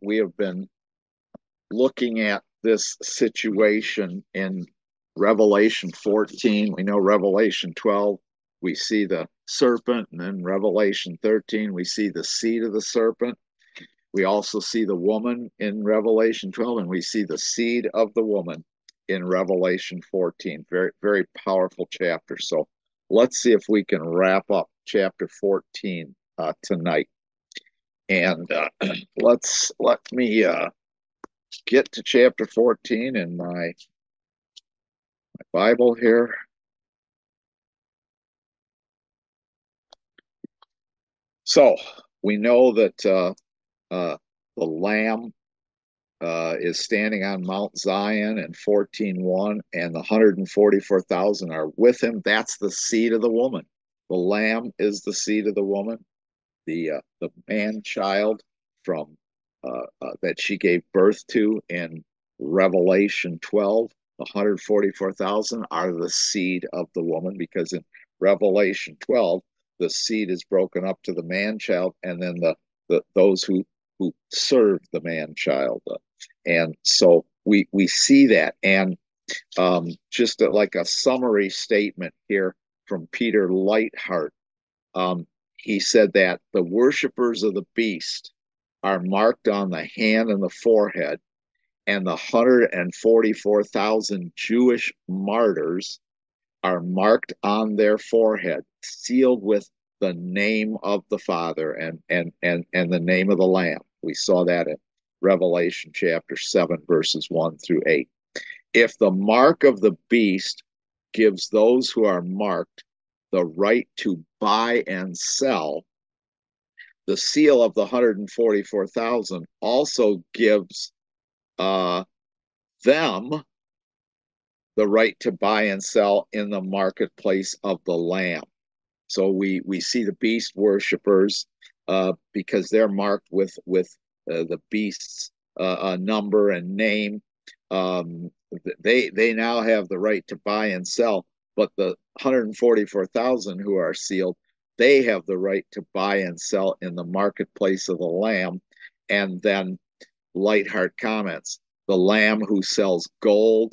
we have been looking at this situation in Revelation 14. We know Revelation 12, we see the serpent, and then Revelation 13, we see the seed of the serpent. We also see the woman in Revelation 12, and we see the seed of the woman in Revelation 14. Very, very powerful chapter. So let's see if we can wrap up chapter 14 tonight. And let me get to chapter 14 in my Bible here. So we know that the Lamb is standing on Mount Zion in 14:1, and the 144,000 are with him. That's the seed of the woman. The Lamb is the seed of the woman, the man child from that she gave birth to in Revelation 12. The 144,000 are the seed of the woman, because in Revelation 12, the seed is broken up to the man child, and then those who serve the man child. And so we see that. And just like a summary statement here from Peter Leithart, he said that the worshipers of the beast are marked on the hand and the forehead, and the 144,000 Jewish martyrs are marked on their forehead, sealed with the name of the Father and the name of the Lamb. We saw that in Revelation chapter 7, verses 1 through 8. If the mark of the beast gives those who are marked the right to buy and sell, the seal of the 144,000 also gives them the right to buy and sell in the marketplace of the Lamb. So we see the beast worshippers because they're marked with the beast's number and name. They now have the right to buy and sell, but the 144,000 who are sealed, they have the right to buy and sell in the marketplace of the Lamb. And then Leithart comments, the Lamb who sells gold,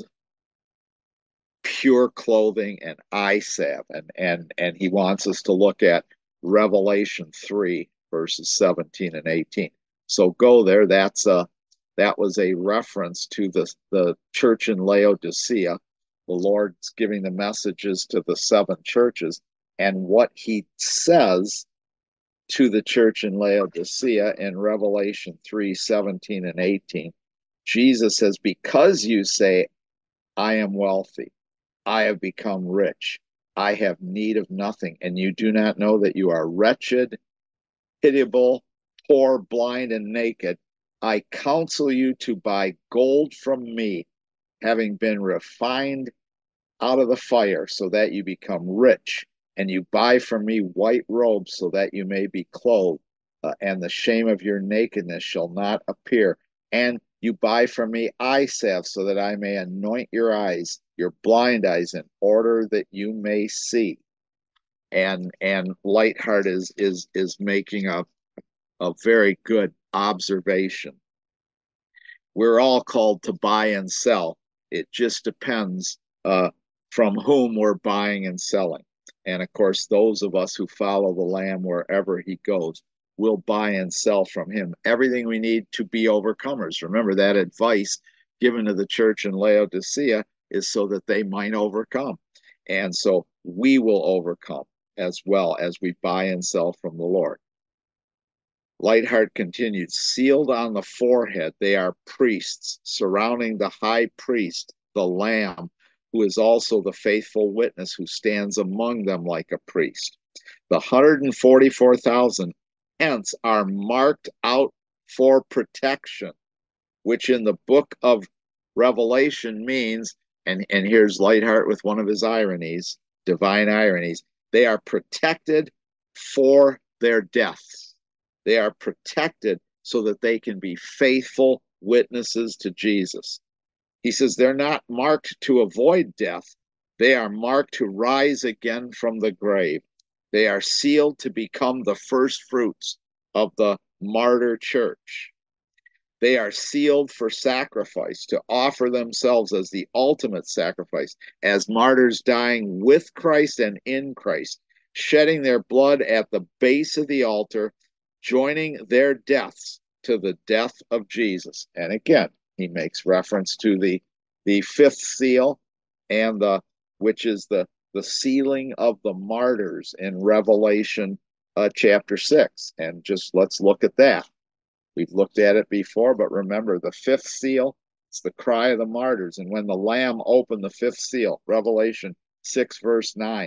pure clothing, and eye salve. And he wants us to look at Revelation 3, verses 17 and 18. So go there. That was a reference to the church in Laodicea. The Lord's giving the messages to the seven churches, and what he says to the church in Laodicea in Revelation 3, 17 and 18. Jesus says, because you say, I am wealthy, I have become rich, I have need of nothing, and you do not know that you are wretched, pitiable, poor, blind, and naked, I counsel you to buy gold from me, having been refined out of the fire, so that you become rich, and you buy from me white robes, so that you may be clothed, and the shame of your nakedness shall not appear. And you buy from me eye salve, so that I may anoint your eyes, your blind eyes, in order that you may see. And Leithart is making a very good observation. We're all called to buy and sell. It just depends from whom we're buying and selling. And of course, those of us who follow the Lamb wherever he goes will buy and sell from him everything we need to be overcomers. Remember, that advice given to the church in Laodicea is so that they might overcome. And so we will overcome as well as we buy and sell from the Lord. Leithart continued, sealed on the forehead, they are priests surrounding the high priest, the Lamb, who is also the faithful witness who stands among them like a priest. The 144,000 hence are marked out for protection, which in the book of Revelation means, and here's Leithart with one of his ironies, divine ironies, they are protected for their deaths. They are protected so that they can be faithful witnesses to Jesus. He says they're not marked to avoid death. They are marked to rise again from the grave. They are sealed to become the first fruits of the martyr church. They are sealed for sacrifice, to offer themselves as the ultimate sacrifice, as martyrs dying with Christ and in Christ, shedding their blood at the base of the altar, joining their deaths to the death of Jesus. And again, he makes reference to the fifth seal, and the which is the sealing of the martyrs in Revelation chapter 6. And just let's look at that. We've looked at it before, but remember the fifth seal, it's the cry of the martyrs. And when the Lamb opened the fifth seal, Revelation 6, verse 9,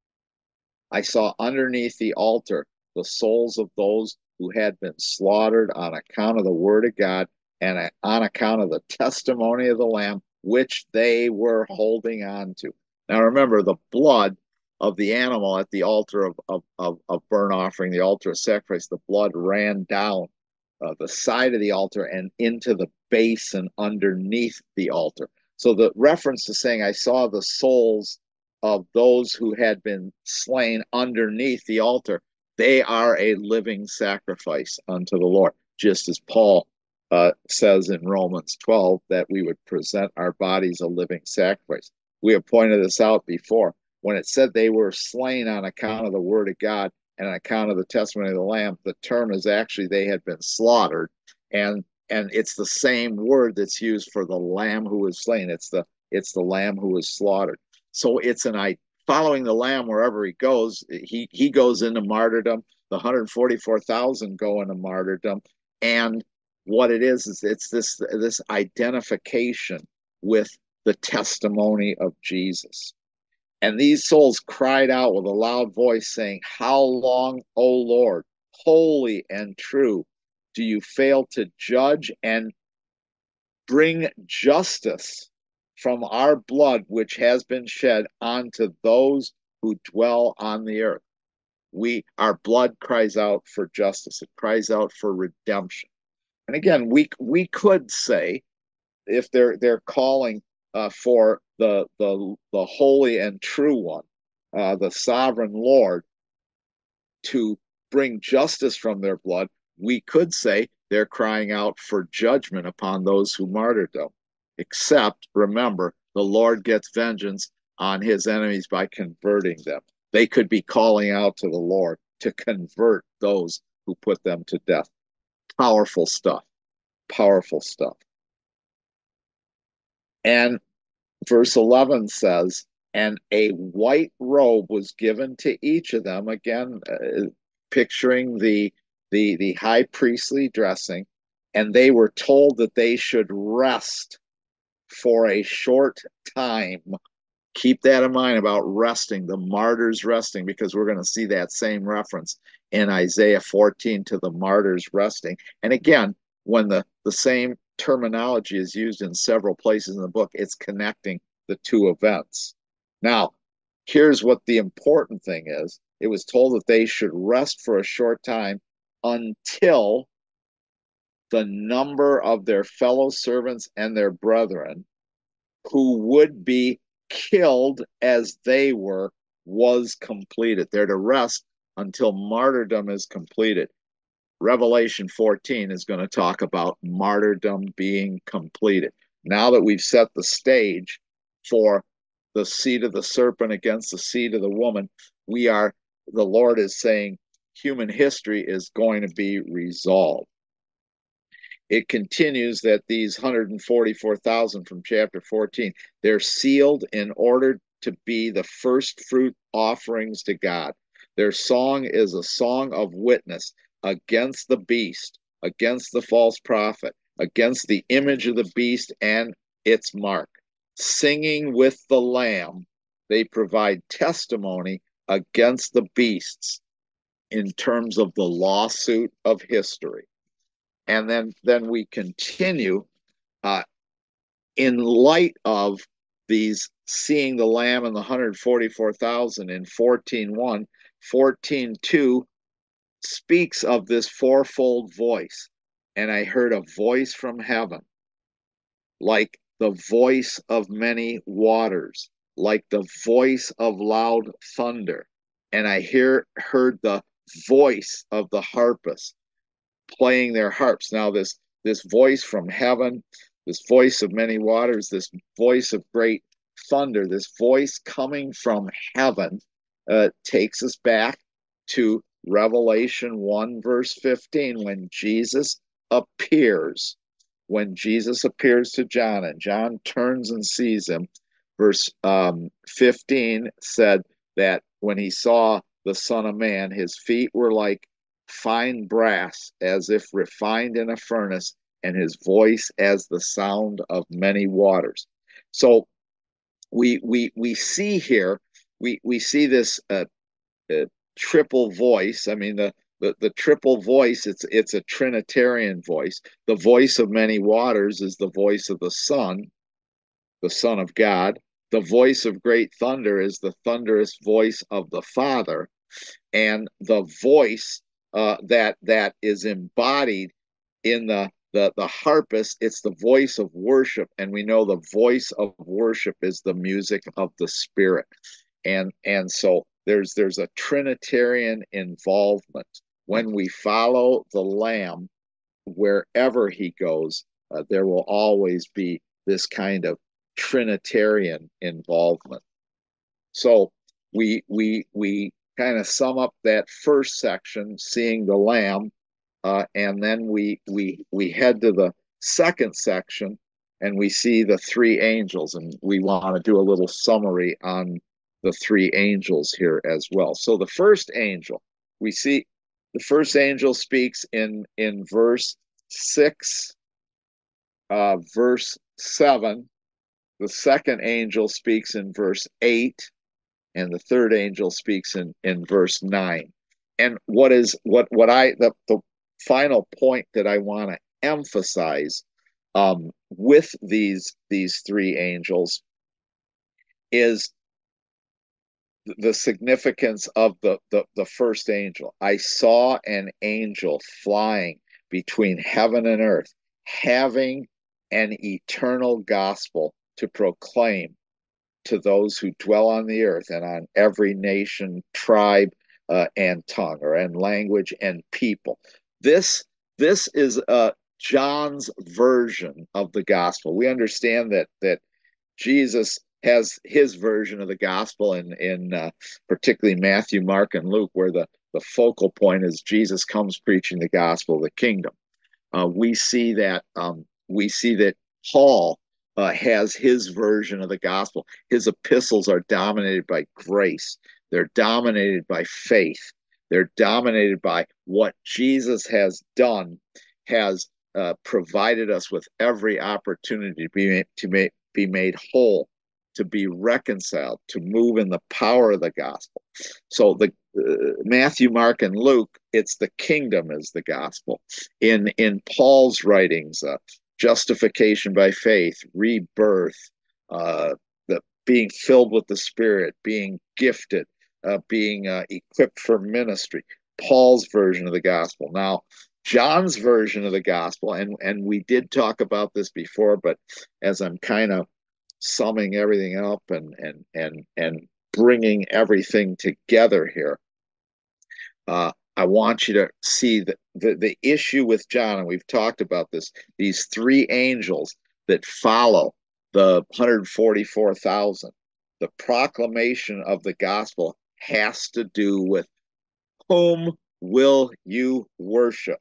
I saw underneath the altar the souls of those who had been slaughtered on account of the word of God and on account of the testimony of the Lamb, which they were holding on to. Now remember, the blood of the animal at the altar of burnt offering, the altar of sacrifice, the blood ran down the side of the altar and into the basin underneath the altar. So the reference to saying, I saw the souls of those who had been slain underneath the altar, they are a living sacrifice unto the Lord, just as Paul says in Romans 12 that we would present our bodies a living sacrifice. We have pointed this out before. When it said they were slain on account of the word of God and on account of the testimony of the Lamb, the term is actually they had been slaughtered, and it's the same word that's used for the Lamb who was slain. It's the Lamb who was slaughtered. So it's following the Lamb wherever he goes. He goes into martyrdom. The 144,000 go into martyrdom, and what it is it's this identification with the testimony of Jesus. And these souls cried out with a loud voice, saying, How long, O Lord, holy and true, do you fail to judge and bring justice from our blood which has been shed onto those who dwell on the earth? Our blood cries out for justice. It cries out for redemption. And again, we could say, if they're calling for the holy and true one, the sovereign Lord, to bring justice from their blood, we could say they're crying out for judgment upon those who martyred them. Except, remember, the Lord gets vengeance on his enemies by converting them. They could be calling out to the Lord to convert those who put them to death. Powerful stuff. Powerful stuff. And verse 11 says, and a white robe was given to each of them, again, picturing the high priestly dressing, and they were told that they should rest for a short time. Keep that in mind about resting, the martyrs resting, because we're going to see that same reference in Isaiah 14 to the martyrs resting. And again, when the same terminology is used in several places in the book, it's connecting the two events. Now, here's what the important thing is. It was told that they should rest for a short time until the number of their fellow servants and their brethren who would be killed as they were was completed. They're to rest until martyrdom is completed. Revelation 14 is going to talk about martyrdom being completed. Now that we've set the stage for the seed of the serpent against the seed of the woman, the Lord is saying human history is going to be resolved. It continues that these 144,000 from chapter 14, they're sealed in order to be the first fruit offerings to God. Their song is a song of witness against the beast, against the false prophet, against the image of the beast and its mark. Singing with the Lamb, they provide testimony against the beasts in terms of the lawsuit of history. And then we continue in light of these seeing the Lamb and the 144,000 in 14:1. 14:2 speaks of this fourfold voice. And I heard a voice from heaven, like the voice of many waters, like the voice of loud thunder. And I heard the voice of the harpists playing their harps. Now, this this voice from heaven, this voice of many waters, this voice of great thunder, this voice coming from heaven takes us back to Revelation 1, verse 15, when Jesus appears. When Jesus appears to John and John turns and sees him, verse 15 said that when he saw the Son of Man, his feet were like fine brass, as if refined in a furnace, and his voice as the sound of many waters. So we see here, we see this triple voice. I mean, the triple voice, it's a Trinitarian voice. The voice of many waters is the voice of the Son of God. The voice of great thunder is the thunderous voice of the Father. And the voice that is embodied in the harpist, it's the voice of worship. And we know the voice of worship is the music of the Spirit. And so there's a Trinitarian involvement. When we follow the Lamb wherever he goes, there will always be this kind of Trinitarian involvement. So we kind of sum up that first section, seeing the Lamb, and then we head to the second section, and we see the three angels, and we want to do a little summary on the three angels here as well. So the first angel, we see the first angel speaks in verse 6, verse 7. The second angel speaks in verse 8, and the third angel speaks in verse 9. And the final point that I want to emphasize with these three angels is the significance of the first angel. I saw an angel flying between heaven and earth, having an eternal gospel to proclaim to those who dwell on the earth and on every nation, tribe, and tongue, or and language and people. This is John's version of the gospel. We understand that Jesus has his version of the gospel in particularly Matthew, Mark, and Luke, where the focal point is Jesus comes preaching the gospel of the kingdom. We see that Paul has his version of the gospel. His epistles are dominated by grace. They're dominated by faith. They're dominated by what Jesus has done, has provided us with every opportunity be made whole, to be reconciled, to move in the power of the gospel. So the Matthew, Mark, and Luke, it's the kingdom is the gospel. In Paul's writings, justification by faith, rebirth, the being filled with the Spirit, being gifted, being equipped for ministry. Paul's version of the gospel. Now, John's version of the gospel, and we did talk about this before, but as I'm kind of summing everything up and bringing everything together here, I want you to see the issue with John, and we've talked about this, these three angels that follow the 144,000. The proclamation of the gospel has to do with whom will you worship?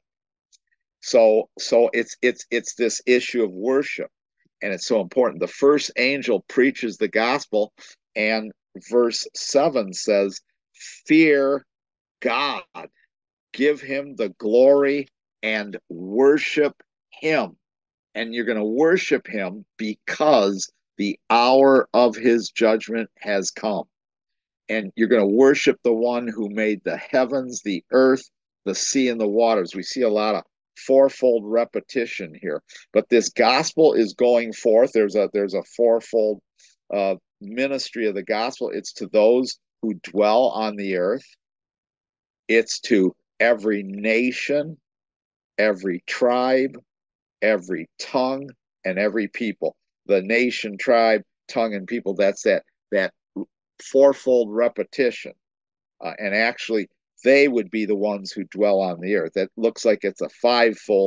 So it's this issue of worship, and it's so important. The first angel preaches the gospel, and verse 7 says, "Fear God, give him the glory, and worship him." And you're going to worship him because the hour of his judgment has come. And you're going to worship the one who made the heavens, the earth, the sea, and the waters. We see a lot of fourfold repetition here, but this gospel is going forth. There's a fourfold ministry of the gospel. It's to those who dwell on the earth. It's to every nation, every tribe, every tongue, and every people. The nation, tribe, tongue, and people. That's that fourfold repetition. And actually, they would be the ones who dwell on the earth. It looks like it's a fivefold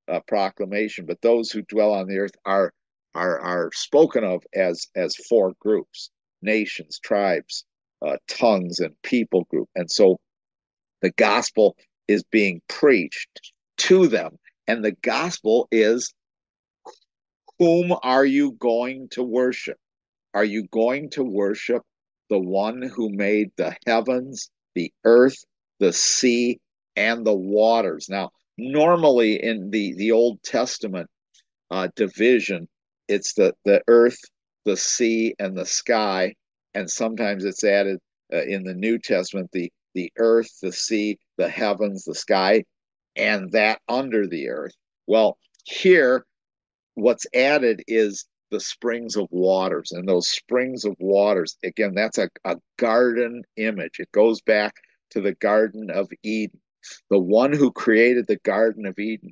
proclamation, but those who dwell on the earth are spoken of as four groups: nations, tribes, tongues, and people group. And so the gospel is being preached to them, and the gospel is, whom are you going to worship? Are you going to worship the one who made the heavens, the earth, the sea, and the waters? Now, normally in the Old Testament division, it's the earth, the sea, and the sky, and sometimes it's added in the New Testament the earth, the sea, the heavens, the sky, and that under the earth. Well, here what's added is the springs of waters, and those springs of waters, again, that's a garden image. It goes back to the Garden of Eden. The one who created the Garden of Eden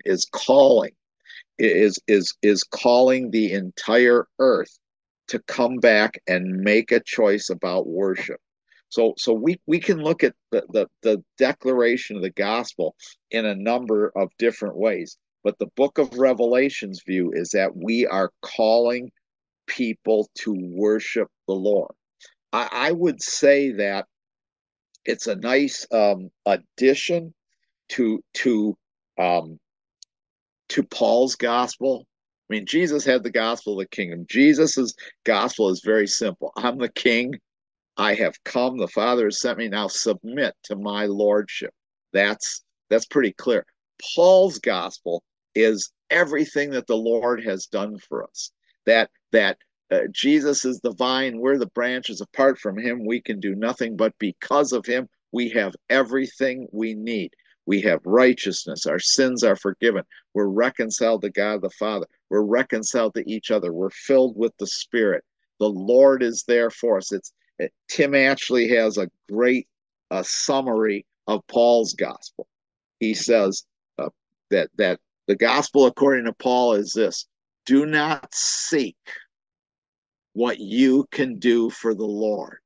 is calling the entire earth to come back and make a choice about worship. So we can look at the declaration of the gospel in a number of different ways. But the book of Revelation's view is that we are calling people to worship the Lord. I would say that it's a nice addition to to um, to Paul's gospel. I mean, Jesus had the gospel of the kingdom. Jesus's gospel is very simple. I'm the king. I have come. The Father has sent me. Now submit to my lordship. That's pretty clear. Paul's gospel is everything that the Lord has done for us. That Jesus is the vine, we're the branches. Apart from him, we can do nothing, but because of him, we have everything we need. We have righteousness. Our sins are forgiven. We're reconciled to God the Father. We're reconciled to each other. We're filled with the Spirit. The Lord is there for us. Tim actually has a great summary of Paul's gospel. He says that the gospel according to Paul is this: do not seek what you can do for the Lord.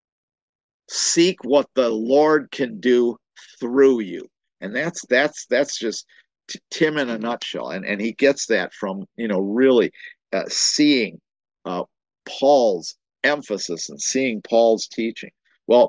Seek what the Lord can do through you. And that's just Tim in a nutshell. And he gets that from, really seeing uh, Paul's emphasis and seeing Paul's teaching. Well,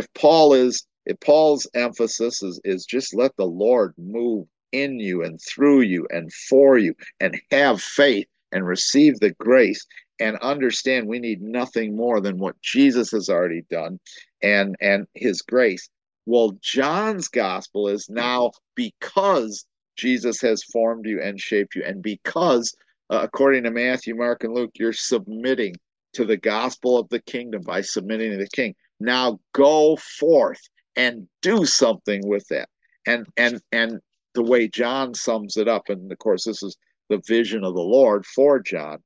if Paul's emphasis is just let the Lord move in you and through you and for you, and have faith and receive the grace and understand we need nothing more than what Jesus has already done, and his grace. Well, John's gospel is now, because Jesus has formed you and shaped you, and because according to Matthew, Mark, and Luke, you're submitting to the gospel of the kingdom by submitting to the king. Now go forth and do something with that. And the way John sums it up, and of course this is the vision of the Lord for John,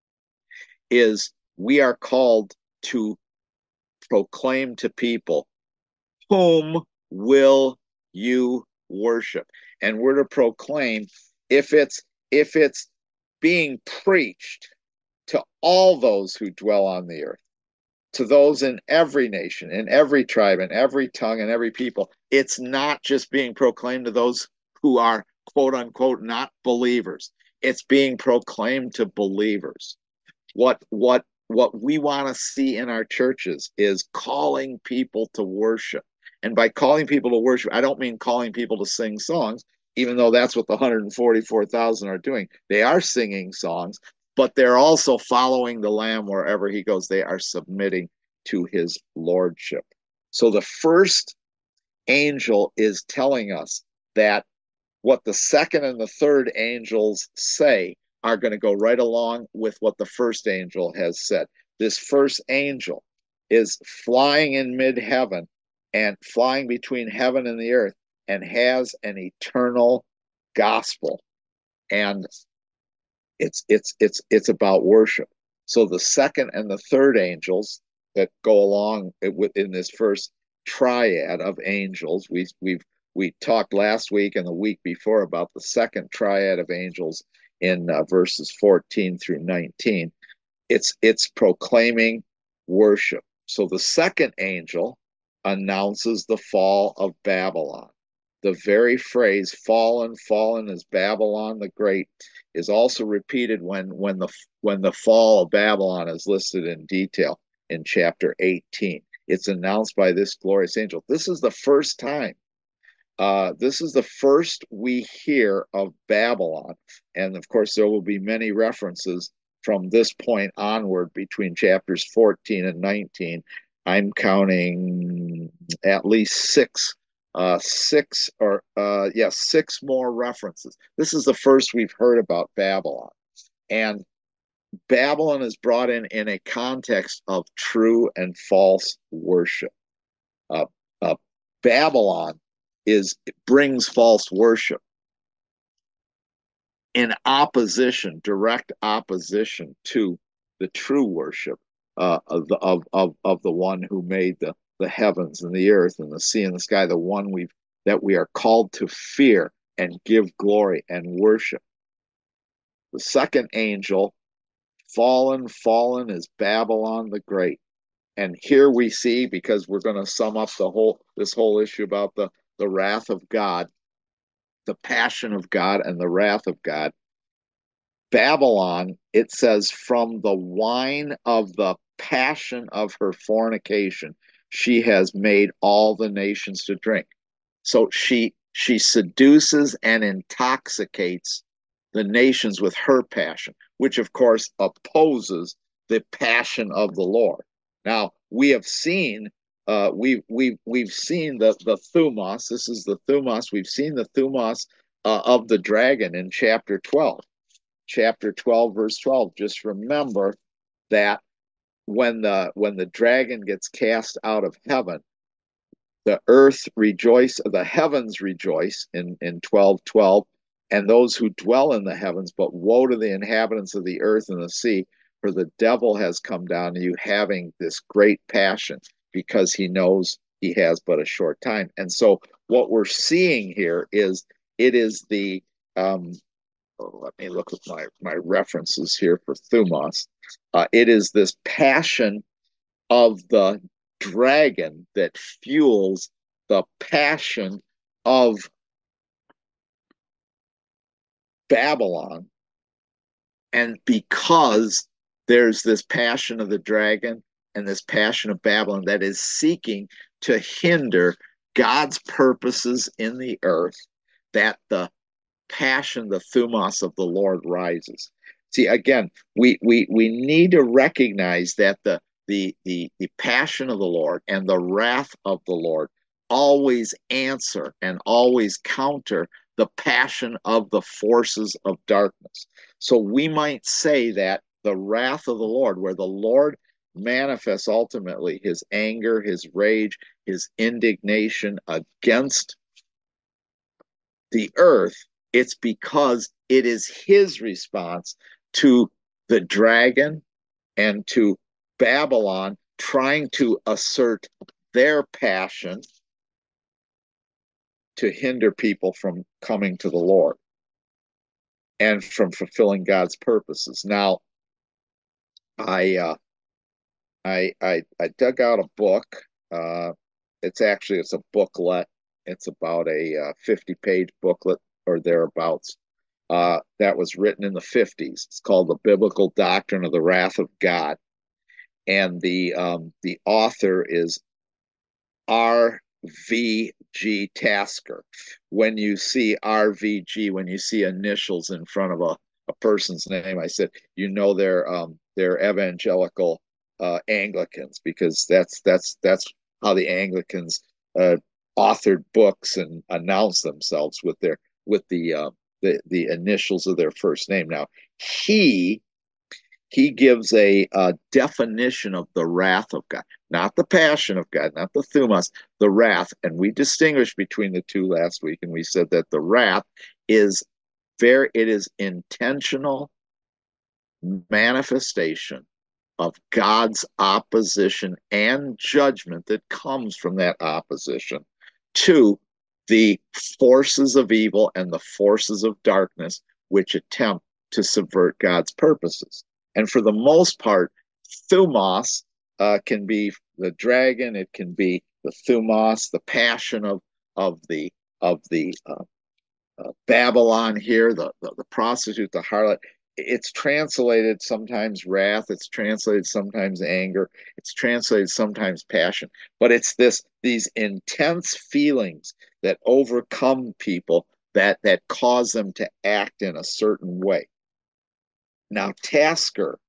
is we are called to proclaim to people, whom will you worship? And we're to proclaim, if it's being preached to all those who dwell on the earth, to those in every nation, in every tribe, in every tongue, and every people. It's not just being proclaimed to those who are, quote unquote, not believers. It's being proclaimed to believers. What we want to see in our churches is calling people to worship. And by calling people to worship, I don't mean calling people to sing songs, even though that's what the 144,000 are doing. They are singing songs, but they're also following the Lamb wherever he goes. They are submitting to his lordship. So the first angel is telling us that what the second and the third angels say are going to go right along with what the first angel has said. This first angel is flying in mid-heaven and flying between heaven and the earth, and has an eternal gospel. And it's about worship. So the second and the third angels that go along in this first triad of angels, we talked last week and the week before about the second triad of angels in verses 14 through 19. It's proclaiming worship. So the second angel announces the fall of Babylon. The very phrase "fallen, fallen is Babylon the Great" is also repeated when the fall of Babylon is listed in detail in chapter 18. It's announced by this glorious angel. This is the first time. This is the first we hear of Babylon, and of course there will be many references from this point onward between chapters 14 and 19. I'm counting at least six more references. This is the first we've heard about Babylon, and Babylon is brought in a context of true and false worship. Uh, uh, Babylon is brings false worship in opposition, direct opposition to the true worship of the one who made the heavens and the earth and the sea and the sky, the one we are called to fear and give glory and worship. The second angel, fallen, fallen is Babylon the Great. And here we see, because we're going to sum up this whole issue about the wrath of God, the passion of God and the wrath of God. Babylon, it says, from the wine of the passion of her fornication, she has made all the nations to drink. So she seduces and intoxicates the nations with her passion, which of course opposes the passion of the Lord. Now we have seen we've seen the thumos. This is the thumos. We've seen the thumos of the dragon in chapter 12. Chapter 12, verse 12. Just remember that when the dragon gets cast out of heaven, the earth rejoice, the heavens rejoice in 12:12, and those who dwell in the heavens, but woe to the inhabitants of the earth and the sea, for the devil has come down to you having this great passion, because he knows he has but a short time. And so what we're seeing here is it is the let me look at my references here for thumos. It is this passion of the dragon that fuels the passion of Babylon. And because there's this passion of the dragon and this passion of Babylon that is seeking to hinder God's purposes in the earth, that the passion, the thumos of the Lord rises. See, again, we need to recognize that the passion of the Lord and the wrath of the Lord always answer and always counter the passion of the forces of darkness. So we might say that the wrath of the Lord, where the Lord manifests ultimately his anger, his rage, his indignation against the earth, it's because it is his response to the dragon and to Babylon trying to assert their passion to hinder people from coming to the Lord and from fulfilling God's purposes. Now, I I dug out a book. Uh, it's a booklet. It's about a 50-page booklet or thereabouts. That was written in the 50s. It's called The Biblical Doctrine of the Wrath of God, and the author is RVG Tasker. When you see RVG, when you see initials in front of a person's name, I said, you know they're evangelical Anglicans, because that's how the Anglicans authored books and announced themselves with the initials of their first name. Now he he gives a definition of the wrath of God, not the passion of God, not the thumos, the wrath. And we distinguished between the two last week, and we said that the wrath is it is intentional manifestation of God's opposition and judgment that comes from that opposition to the forces of evil and the forces of darkness which attempt to subvert God's purposes. And for the most part, thumos can be the dragon, it can be the thumos, the passion of Babylon here, the prostitute, the harlot. It's translated sometimes wrath, it's translated sometimes anger, it's translated sometimes passion, but it's these intense feelings that overcome people that cause them to act in a certain way. Now, tasker,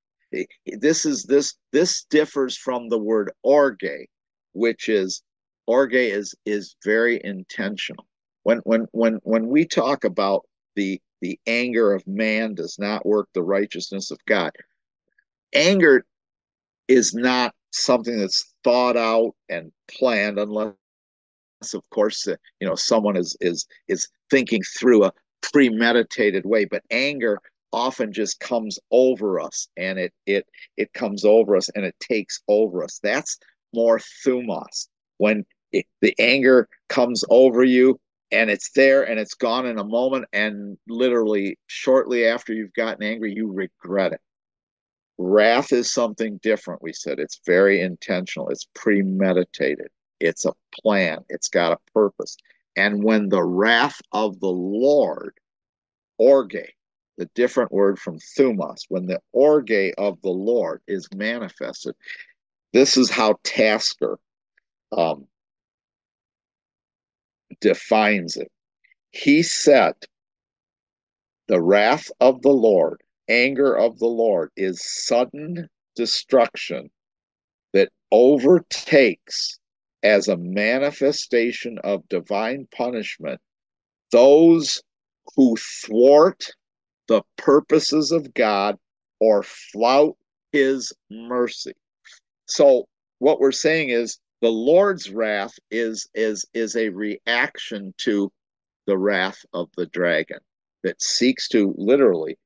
this differs from the word orge, which is orge is very intentional. When we talk about the anger of man does not work the righteousness of God, anger is not something that's thought out and planned unless of course someone is thinking through a premeditated way, but anger often just comes over us, and it comes over us and it takes over us. That's more thumos, when the anger comes over you and it's there and it's gone in a moment, and literally shortly after you've gotten angry you regret it. Wrath is something different. We said it's very intentional, it's premeditated, it's a plan, it's got a purpose. And when the wrath of the Lord, orge, the different word from thumos, when the orge of the Lord is manifested, this is how Tasker um, defines it. He said, the wrath of the Lord, anger of the Lord, is sudden destruction that overtakes as a manifestation of divine punishment those who thwart the purposes of God or flout his mercy. So what we're saying is the Lord's wrath is a reaction to the wrath of the dragon that seeks to literally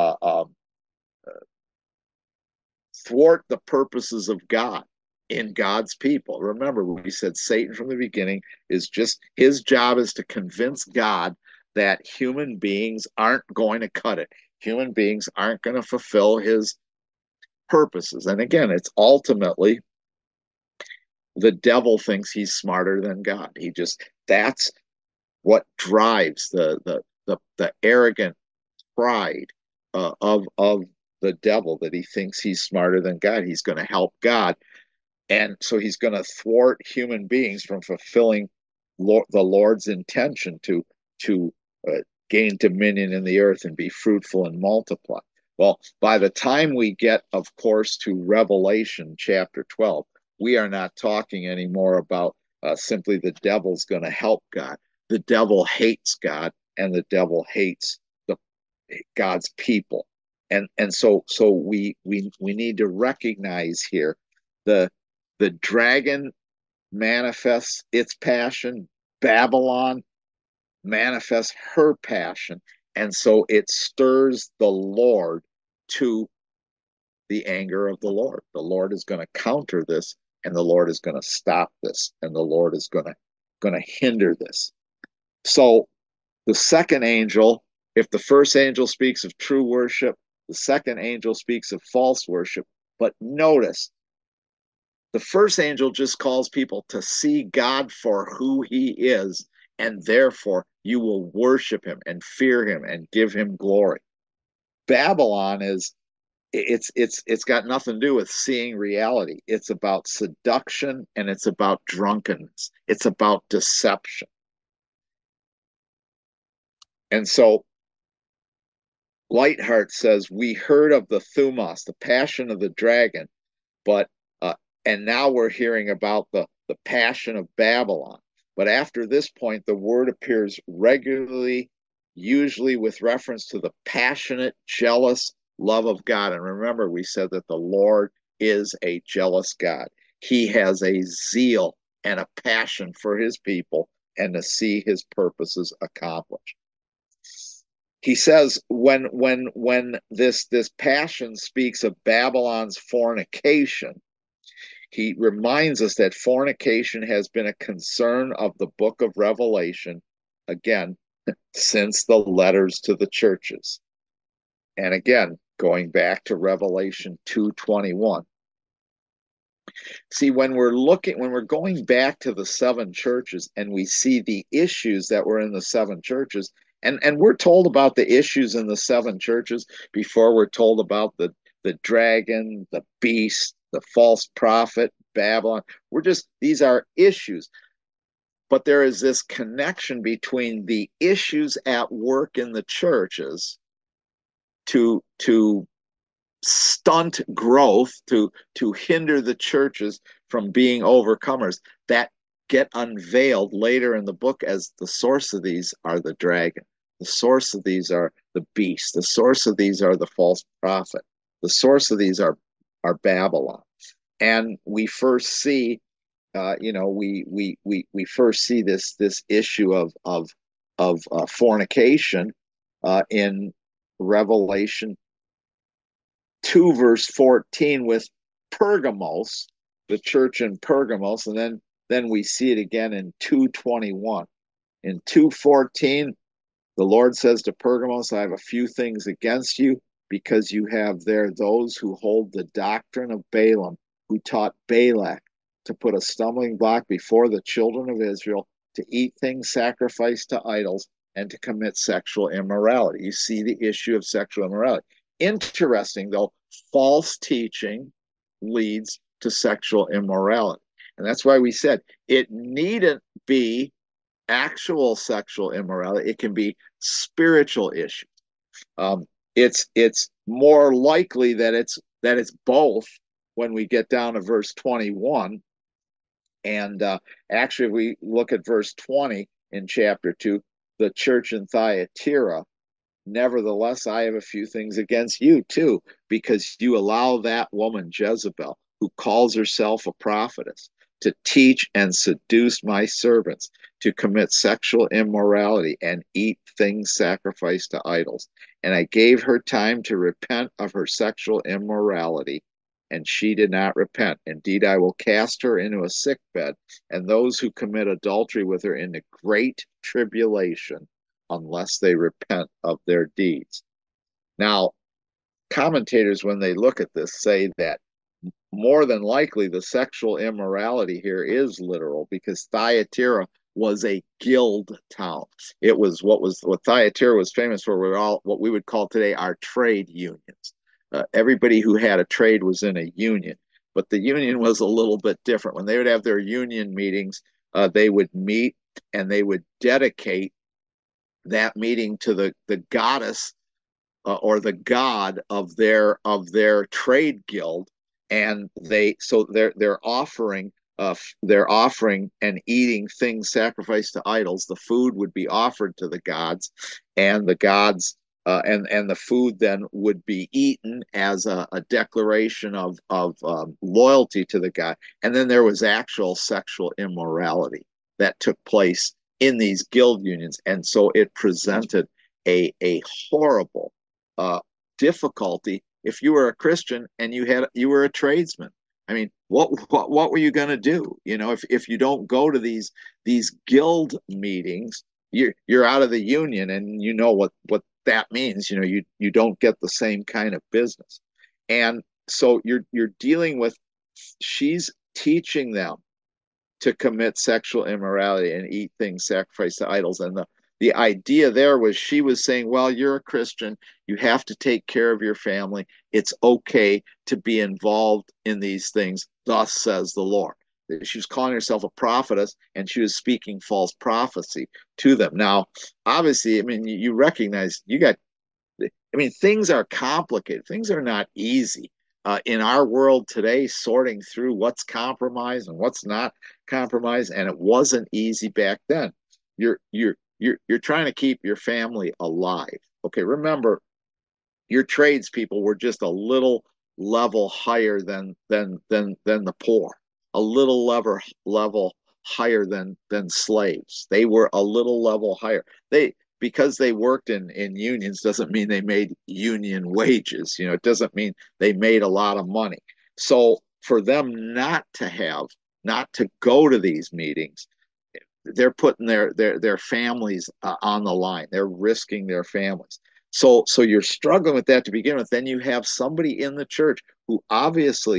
thwart the purposes of God in God's people. Remember, we said Satan from the beginning is just his job is to convince God that human beings aren't going to cut it. Human beings aren't going to fulfill his purposes. And again, it's ultimately the devil thinks he's smarter than God. That's what drives the arrogant pride of the devil, that he thinks he's smarter than God. He's going to help God, and so he's going to thwart human beings from fulfilling the Lord's intention to gain dominion in the earth and be fruitful and multiply. Well, by the time we get, of course, to Revelation chapter 12, we are not talking anymore about simply the devil's going to help God. The devil hates God, and the devil hates the God's people. And so we need to recognize here the the dragon manifests its passion, Babylon manifests her passion, and so it stirs the Lord to the anger of the Lord. The Lord is going to counter this, and the Lord is going to stop this, and the Lord is going to hinder this. So the second angel, if the first angel speaks of true worship, the second angel speaks of false worship. But notice, the first angel just calls people to see God for who he is, and therefore you will worship him and fear him and give him glory. Babylon is it's got nothing to do with seeing reality. It's about seduction and it's about drunkenness. It's about deception. And so Lightheart says, we heard of the Thumos, the passion of the dragon, but and now we're hearing about the passion of Babylon. But after this point, the word appears regularly, usually with reference to the passionate, jealous love of God. And remember, we said that the Lord is a jealous God. He has a zeal and a passion for his people and to see his purposes accomplished. He says when this passion speaks of Babylon's fornication, he reminds us that fornication has been a concern of the book of Revelation, again, since the letters to the churches. And again, going back to Revelation 2:21. See, when we're going back to the seven churches and we see the issues that were in the seven churches, and we're told about the issues in the seven churches before we're told about the dragon, the beast, the false prophet, Babylon. These are issues, but there is this connection between the issues at work in the churches to stunt growth, to hinder the churches from being overcomers, that get unveiled later in the book as the source of these are the dragon, the source of these are the beast, the source of these are the false prophet, the source of these are Babylon. And we first see we first see this issue of fornication in Revelation 2 verse 14 with Pergamos, the church in Pergamos, and then we see it again in 2:21. In 2:14, the Lord says to Pergamos, I have a few things against you, because you have there those who hold the doctrine of Balaam, who taught Balak to put a stumbling block before the children of Israel, to eat things sacrificed to idols, and to commit sexual immorality. You see the issue of sexual immorality. Interesting, though, false teaching leads to sexual immorality. And that's why we said it needn't be actual sexual immorality, it can be spiritual issues. It's more likely that it's both when we get down to verse 21. And actually, if we look at verse 20 in chapter 2, the church in Thyatira, nevertheless, I have a few things against you too, because you allow that woman Jezebel, who calls herself a prophetess, to teach and seduce my servants to commit sexual immorality and eat things sacrificed to idols. And I gave her time to repent of her sexual immorality, and she did not repent. Indeed, I will cast her into a sick bed, and those who commit adultery with her into great tribulation, unless they repent of their deeds. Now, commentators, when they look at this, say that more than likely the sexual immorality here is literal, because Thyatira was a guild town. It was what Thyatira was famous for were all what we would call today our trade unions. Everybody who had a trade was in a union, but the union was a little bit different. When they would have their union meetings, they would meet and they would dedicate that meeting to the goddess or the god of their trade guild, and they're offering and eating things sacrificed to idols. The food would be offered to the gods, and the gods and the food then would be eaten as a declaration of loyalty to the god. And then there was actual sexual immorality that took place in these guild unions, and so it presented a horrible difficulty if you were a Christian and you were a tradesman. I mean, what were you going to do? You know, if you don't go to these guild meetings, you're out of the union, and you know what that means. You know, you don't get the same kind of business, and so you're dealing with. She's teaching them to commit sexual immorality and eat things sacrificed to idols. And the idea there was she was saying, well, you're a Christian. You have to take care of your family. It's okay to be involved in these things. Thus says the Lord. She was calling herself a prophetess, and she was speaking false prophecy to them. Now, obviously, I mean, you recognize things are complicated. Things are not easy. In our world today, sorting through what's compromised and what's not compromised, and it wasn't easy back then. You're trying to keep your family alive. Okay, remember, your tradespeople were just a little level higher than the poor, a little level higher than slaves. They were a little level higher. Because they worked in unions doesn't mean they made union wages. You know, it doesn't mean they made a lot of money. So for them not to go to these meetings, they're putting their families on the line. They're risking their families. So you're struggling with that to begin with. Then you have somebody in the church who obviously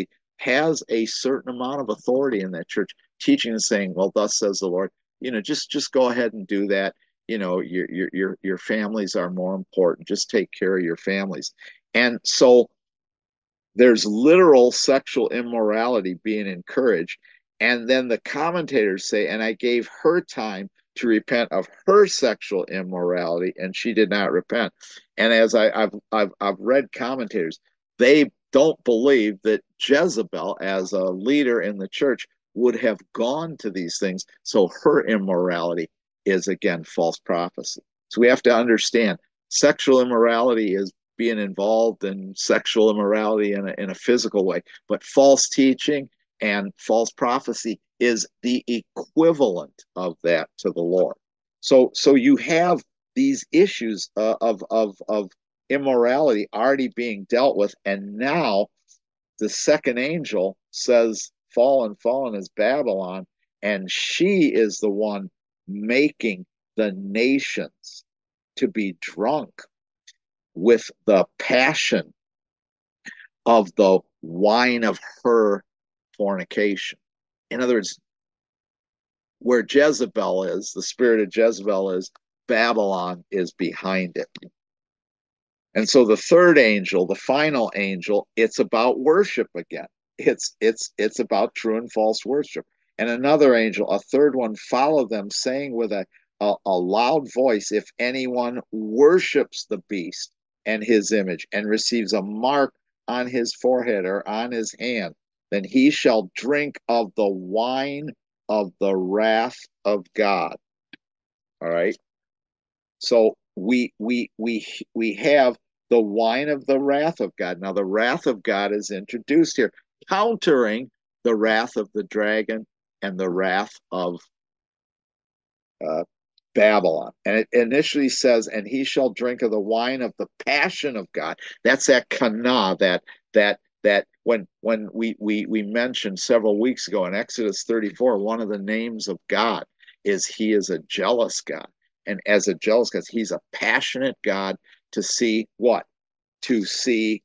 has a certain amount of authority in that church, teaching and saying, well, thus says the Lord, just go ahead and do that. Your families are more important. Just take care of your families. And so there's literal sexual immorality being encouraged. And then the commentators say, and I gave her time to repent of her sexual immorality, and she did not repent. And as I've read commentators, they don't believe that Jezebel, as a leader in the church, would have gone to these things. So her immorality is again false prophecy. So we have to understand sexual immorality is being involved in sexual immorality in a physical way, but false teaching and false prophecy is the equivalent of that to the Lord. So you have these issues of immorality already being dealt with, and now the second angel says, "Fallen, fallen is Babylon," and she is the one making the nations to be drunk with the passion of the wine of her fornication. In other words, where Jezebel is, the spirit of Jezebel is, Babylon is behind it. And so the third angel, the final angel, it's about worship again. It's about true and false worship. And another angel, a third one, followed them, saying with a loud voice, if anyone worships the beast and his image and receives a mark on his forehead or on his hand, then he shall drink of the wine of the wrath of God. All right. So we have the wine of the wrath of God. Now the wrath of God is introduced here, countering the wrath of the dragon and the wrath of uh, Babylon. And it initially says, and he shall drink of the wine of the passion of God. That's that kana, that when we mentioned several weeks ago in Exodus 34, one of the names of God is he is a jealous God. And as a jealous God, he's a passionate God to see what? To see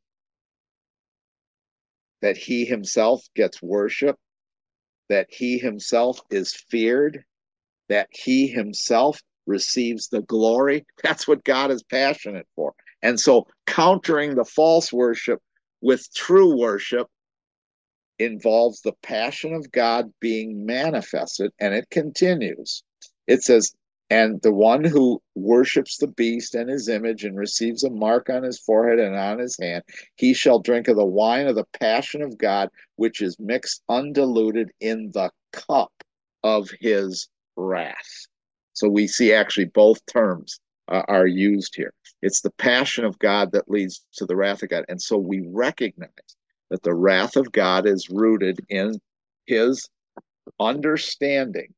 that he himself gets worship, that he himself is feared, that he himself receives the glory. That's what God is passionate for. And so countering the false worship with true worship involves the passion of God being manifested, and it continues. It says, and the one who worships the beast and his image and receives a mark on his forehead and on his hand, he shall drink of the wine of the passion of God, which is mixed undiluted in the cup of his wrath. So we see actually both terms are used here. It's the passion of God that leads to the wrath of God. And so we recognize that the wrath of God is rooted in his understanding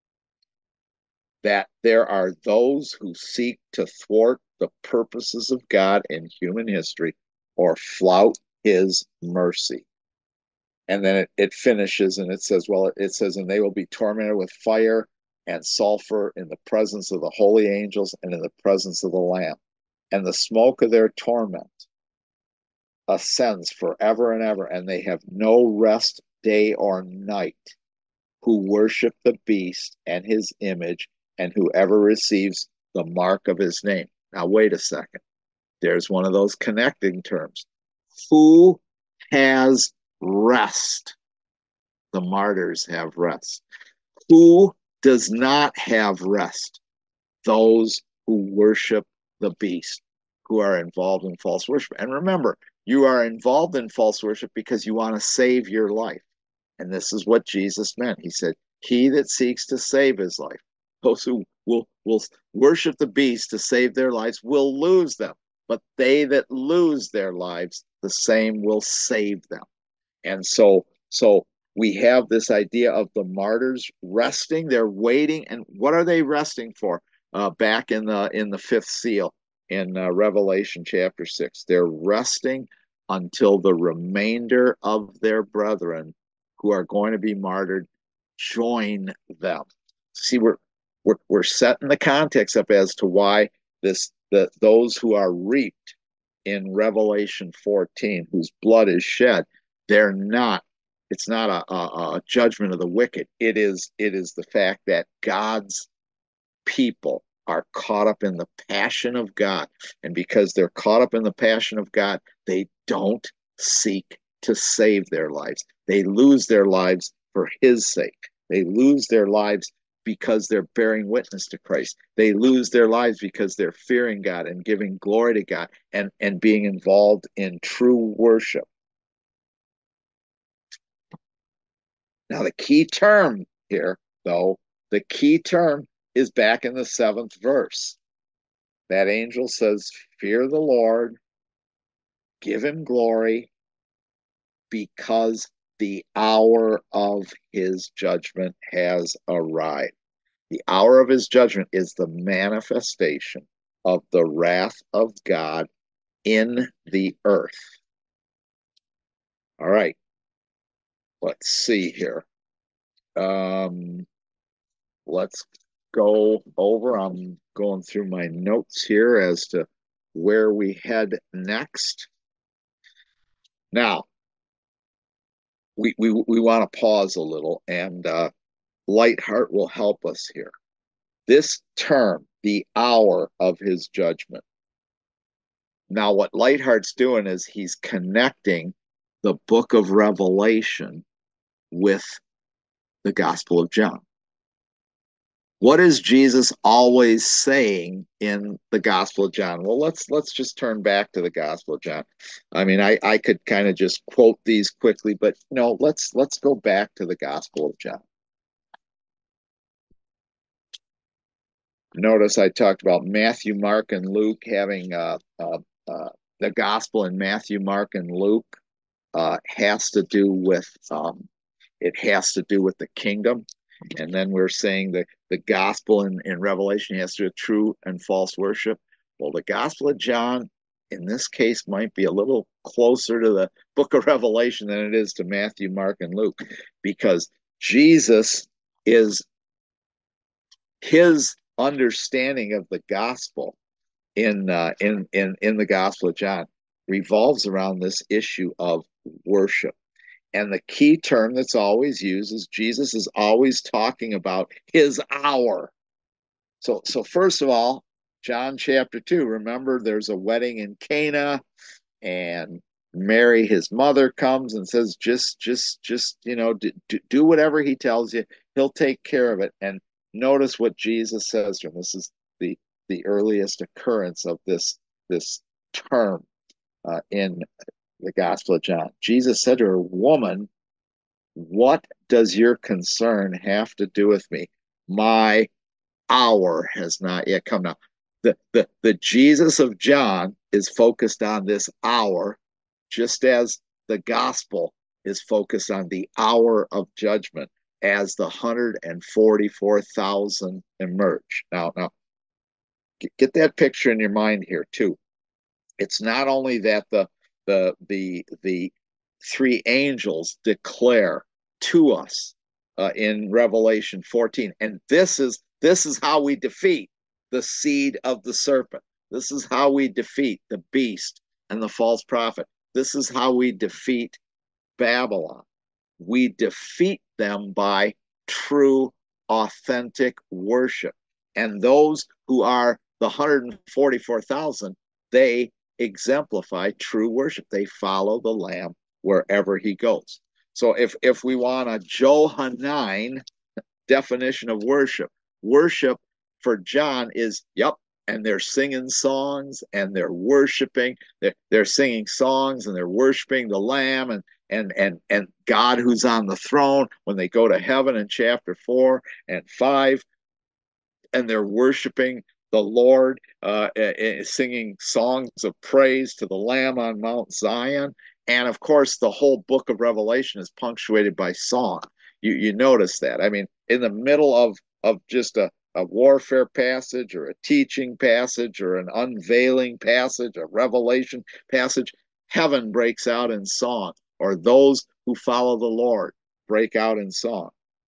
that there are those who seek to thwart the purposes of God in human history or flout his mercy. And then it finishes and it says, and they will be tormented with fire and sulfur in the presence of the holy angels and in the presence of the Lamb. And the smoke of their torment ascends forever and ever, and they have no rest day or night who worship the beast and his image, and whoever receives the mark of his name. Now, wait a second. There's one of those connecting terms. Who has rest? The martyrs have rest. Who does not have rest? Those who worship the beast, who are involved in false worship. And remember, you are involved in false worship because you want to save your life. And this is what Jesus meant. He said, he that seeks to save his life, those who will worship the beast to save their lives will lose them. But they that lose their lives, the same will save them. And so we have this idea of the martyrs resting. They're waiting. And what are they resting for? Back in the fifth seal in Revelation chapter 6. They're resting until the remainder of their brethren who are going to be martyred join them. See, we're setting the context up as to why those who are reaped in Revelation 14, whose blood is shed, they're not it's not a judgment of the wicked. It is the fact that God's people are caught up in the passion of God. And because they're caught up in the passion of God, they don't seek to save their lives. They lose their lives for his sake. They lose their lives because they're bearing witness to Christ. They lose their lives because they're fearing God and giving glory to God and being involved in true worship. Now, the key term here, though, the key term is back in the 7th verse. That angel says, fear the Lord, give him glory, because the hour of his judgment has arrived. The hour of his judgment is the manifestation of the wrath of God in the earth. All right, let's see here. Let's go over. I'm going through my notes here as to where we head next. Now, we want to pause a little, and Lightheart will help us here. This term, the hour of his judgment. Now, what Lightheart's doing is he's connecting the book of Revelation with the Gospel of John. What is Jesus always saying in the Gospel of John? Well, let's just turn back to the Gospel of John. I mean, I could kind of just quote these quickly, but no, let's go back to the Gospel of John. Notice I talked about Matthew, Mark, and Luke having the Gospel in Matthew, Mark, and Luke has to do with it has to do with the kingdom. And then we're saying the gospel in Revelation has to do with true and false worship. Well, the Gospel of John, in this case, might be a little closer to the book of Revelation than it is to Matthew, Mark, and Luke, because Jesus is his understanding of the gospel in the Gospel of John revolves around this issue of worship. And the key term that's always used is Jesus is always talking about his hour. So first of all, John chapter 2, remember there's a wedding in Cana, and Mary, his mother, comes and says, just do whatever he tells you. He'll take care of it. And notice what Jesus says to him. This is the earliest occurrence of this term in the Gospel of John. Jesus said to her, woman, what does your concern have to do with me? My hour has not yet come. Now, the Jesus of John is focused on this hour, just as the gospel is focused on the hour of judgment as the 144,000 emerge. Now, get that picture in your mind here too. It's not only that the three angels declare to us in Revelation 14, and this is how we defeat the seed of the serpent. This is how we defeat the beast and the false prophet. This is how we defeat Babylon. We defeat them by true, authentic worship. And those who are the 144,000, they exemplify true worship. They follow the Lamb wherever he goes. So if we want a Johannine definition of worship, worship for John is, yep, and they're singing songs and they're worshiping, they're singing songs and they're worshiping the Lamb and God who's on the throne when they go to heaven in chapter 4 and 5, and they're worshiping the Lord, singing songs of praise to the Lamb on Mount Zion. And of course, the whole book of Revelation is punctuated by song. You notice that. I mean, in the middle of just a warfare passage or a teaching passage or an unveiling passage, a revelation passage, heaven breaks out in song, or those who follow the Lord break out in song.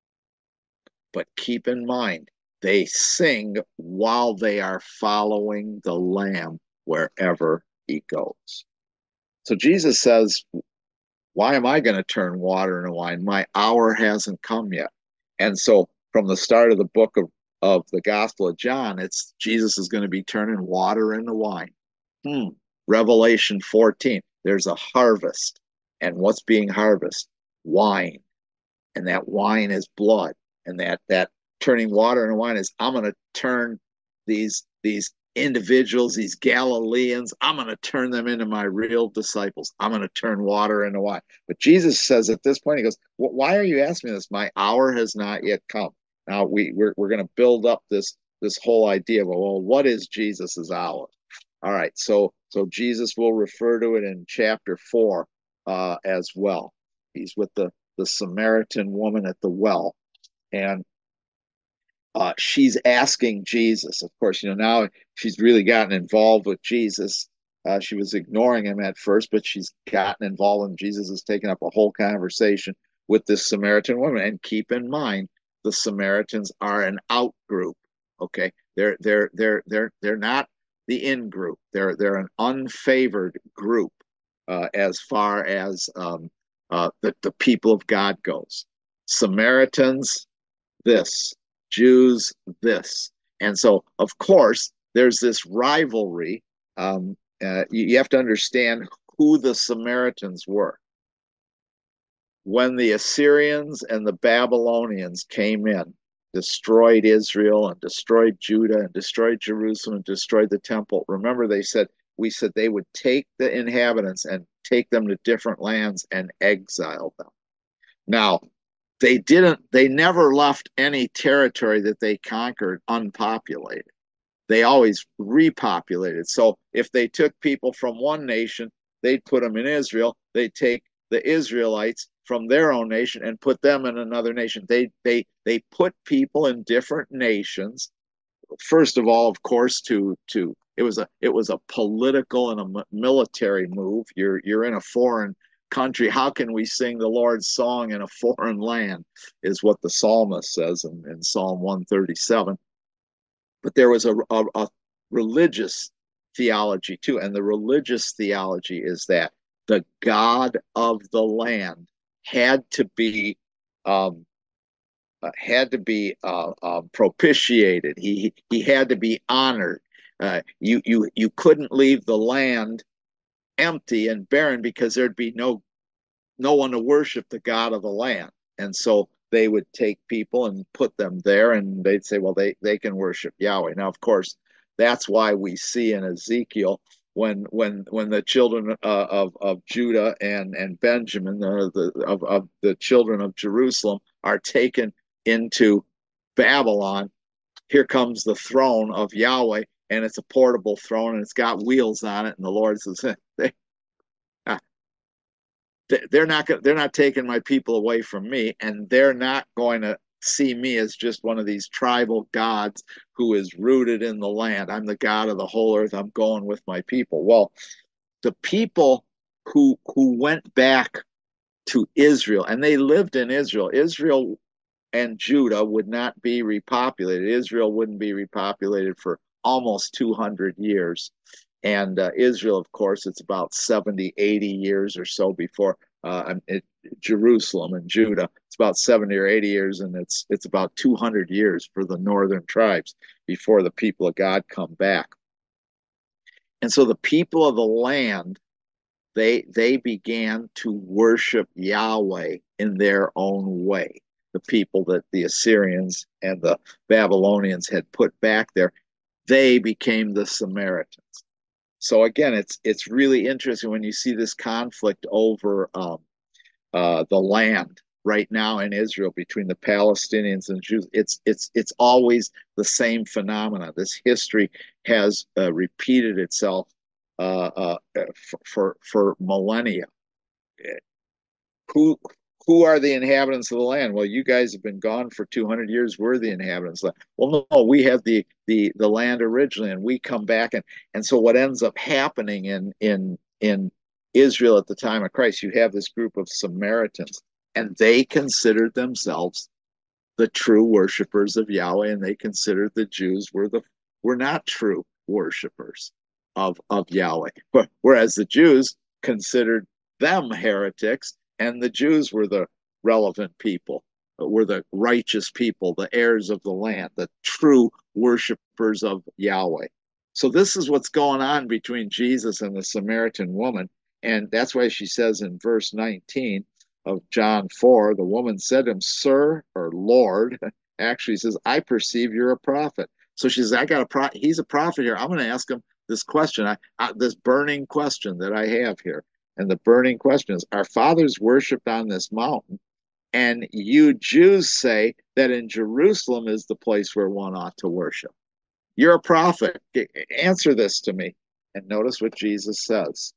But keep in mind, they sing while they are following the Lamb wherever he goes. So Jesus says, why am I going to turn water into wine? My hour hasn't come yet. And so from the start of the book of the Gospel of John, it's Jesus is going to be turning water into wine. Hmm. Revelation 14, there's a harvest. And what's being harvested? Wine. And that wine is blood. And that turning water into wine is, I'm going to turn these individuals, these Galileans, I'm going to turn them into my real disciples. I'm going to turn water into wine. But Jesus says at this point, he goes, why are you asking me this? My hour has not yet come. Now we're going to build up this whole idea of, well, what is Jesus's hour? All right, so Jesus will refer to it in chapter 4 as well. He's with the Samaritan woman at the well, and she's asking Jesus. Of course, now she's really gotten involved with Jesus. She was ignoring him at first, but she's gotten involved, and Jesus has taken up a whole conversation with this Samaritan woman. And keep in mind, the Samaritans are an out group. Okay, they're not the in group. They're an unfavored group as far as the people of God goes. Samaritans, this. Jews, this. And so, of course, there's this rivalry. You have to understand who the Samaritans were. When the Assyrians and the Babylonians came in, destroyed Israel and destroyed Judah and destroyed Jerusalem and destroyed the temple. Remember, we said they would take the inhabitants and take them to different lands and exile them. Now, they never left any territory that they conquered unpopulated. They always repopulated. So if they took people from one nation, they'd put them in Israel. They'd take the Israelites from their own nation and put them in another nation. They put people in different nations. First of all, of course, to it was a political and a military move. You're in a foreign country. How can we sing the Lord's song in a foreign land? Is what the psalmist says in Psalm 137. But there was a religious theology too, and the religious theology is that the God of the land had to be um, propitiated. He had to be honored. You couldn't leave the land empty and barren because there'd be no one to worship the God of the land. And so they would take people and put them there, and they'd say, well, they can worship Yahweh. Now, of course, that's why we see in Ezekiel when the children of Judah and Benjamin, of the children of Jerusalem, are taken into Babylon. Here comes the throne of Yahweh, and it's a portable throne, and it's got wheels on it. And the Lord says, they're not taking my people away from me, and they're not going to see me as just one of these tribal gods who is rooted in the land. I'm the God of the whole earth. I'm going with my people. Well, the people who went back to Israel, and they lived in Israel and Judah would not be repopulated. Israel wouldn't be repopulated for almost 200 years. And Israel, of course, it's about 70, 80 years or so before Jerusalem and Judah. It's about 70 or 80 years, and it's about 200 years for the northern tribes before the people of God come back. And so the people of the land, they began to worship Yahweh in their own way. The people that the Assyrians and the Babylonians had put back there, they became the Samaritans. So again, it's really interesting when you see this conflict over the land right now in Israel between the Palestinians and Jews. It's always the same phenomena. This history has repeated itself for millennia. Who who are the inhabitants of the land? Well, you guys have been gone for 200 years. We're the inhabitants. Well, no, we have the land originally, and we come back, and so what ends up happening in Israel at the time of Christ, you have this group of Samaritans, and they considered themselves the true worshipers of Yahweh, and they considered the Jews were not true worshipers of Yahweh. But whereas the Jews considered them heretics, And the Jews were the relevant people, were the righteous people, the heirs of the land, the true worshipers of Yahweh. So this is what's going on between Jesus and the Samaritan woman. And that's why she says in verse 19 of John 4, the woman said to him, Sir, or Lord, actually says, I perceive you're a prophet. So she says, he's a prophet here. I'm going to ask him this question, this burning question that I have here. And the burning question is, our fathers worshiped on this mountain, and you Jews say that in Jerusalem is the place where one ought to worship. You're a prophet. Answer this to me. And notice what Jesus says.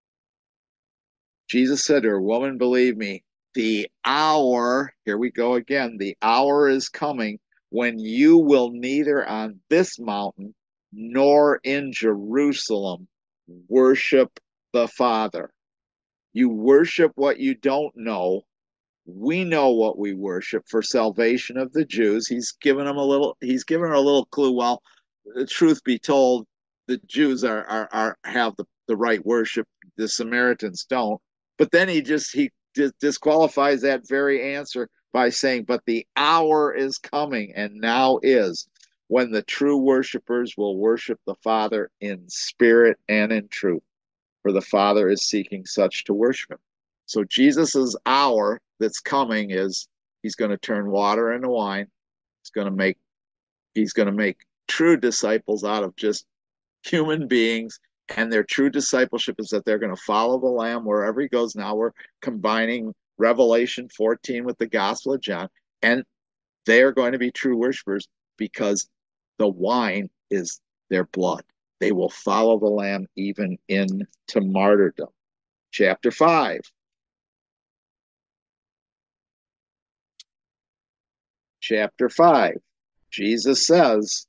Jesus said to her, Woman, believe me, the hour, here we go again, the hour is coming when you will neither on this mountain nor in Jerusalem worship the Father. You worship what you don't know. We know what we worship for salvation of the Jews. He's given her a little clue. Well, the truth be told, the Jews have the right worship. The Samaritans don't. But then he disqualifies that very answer by saying, but the hour is coming, and now is, when the true worshipers will worship the Father in spirit and in truth, for the Father is seeking such to worship him. So Jesus's hour that's coming is he's going to turn water into wine. He's going to make true disciples out of just human beings, and their true discipleship is that they're going to follow the Lamb wherever he goes. Now we're combining Revelation 14 with the Gospel of John, and they are going to be true worshipers because the wine is their blood. They will follow the Lamb even into martyrdom. Chapter 5. Chapter 5. Jesus says,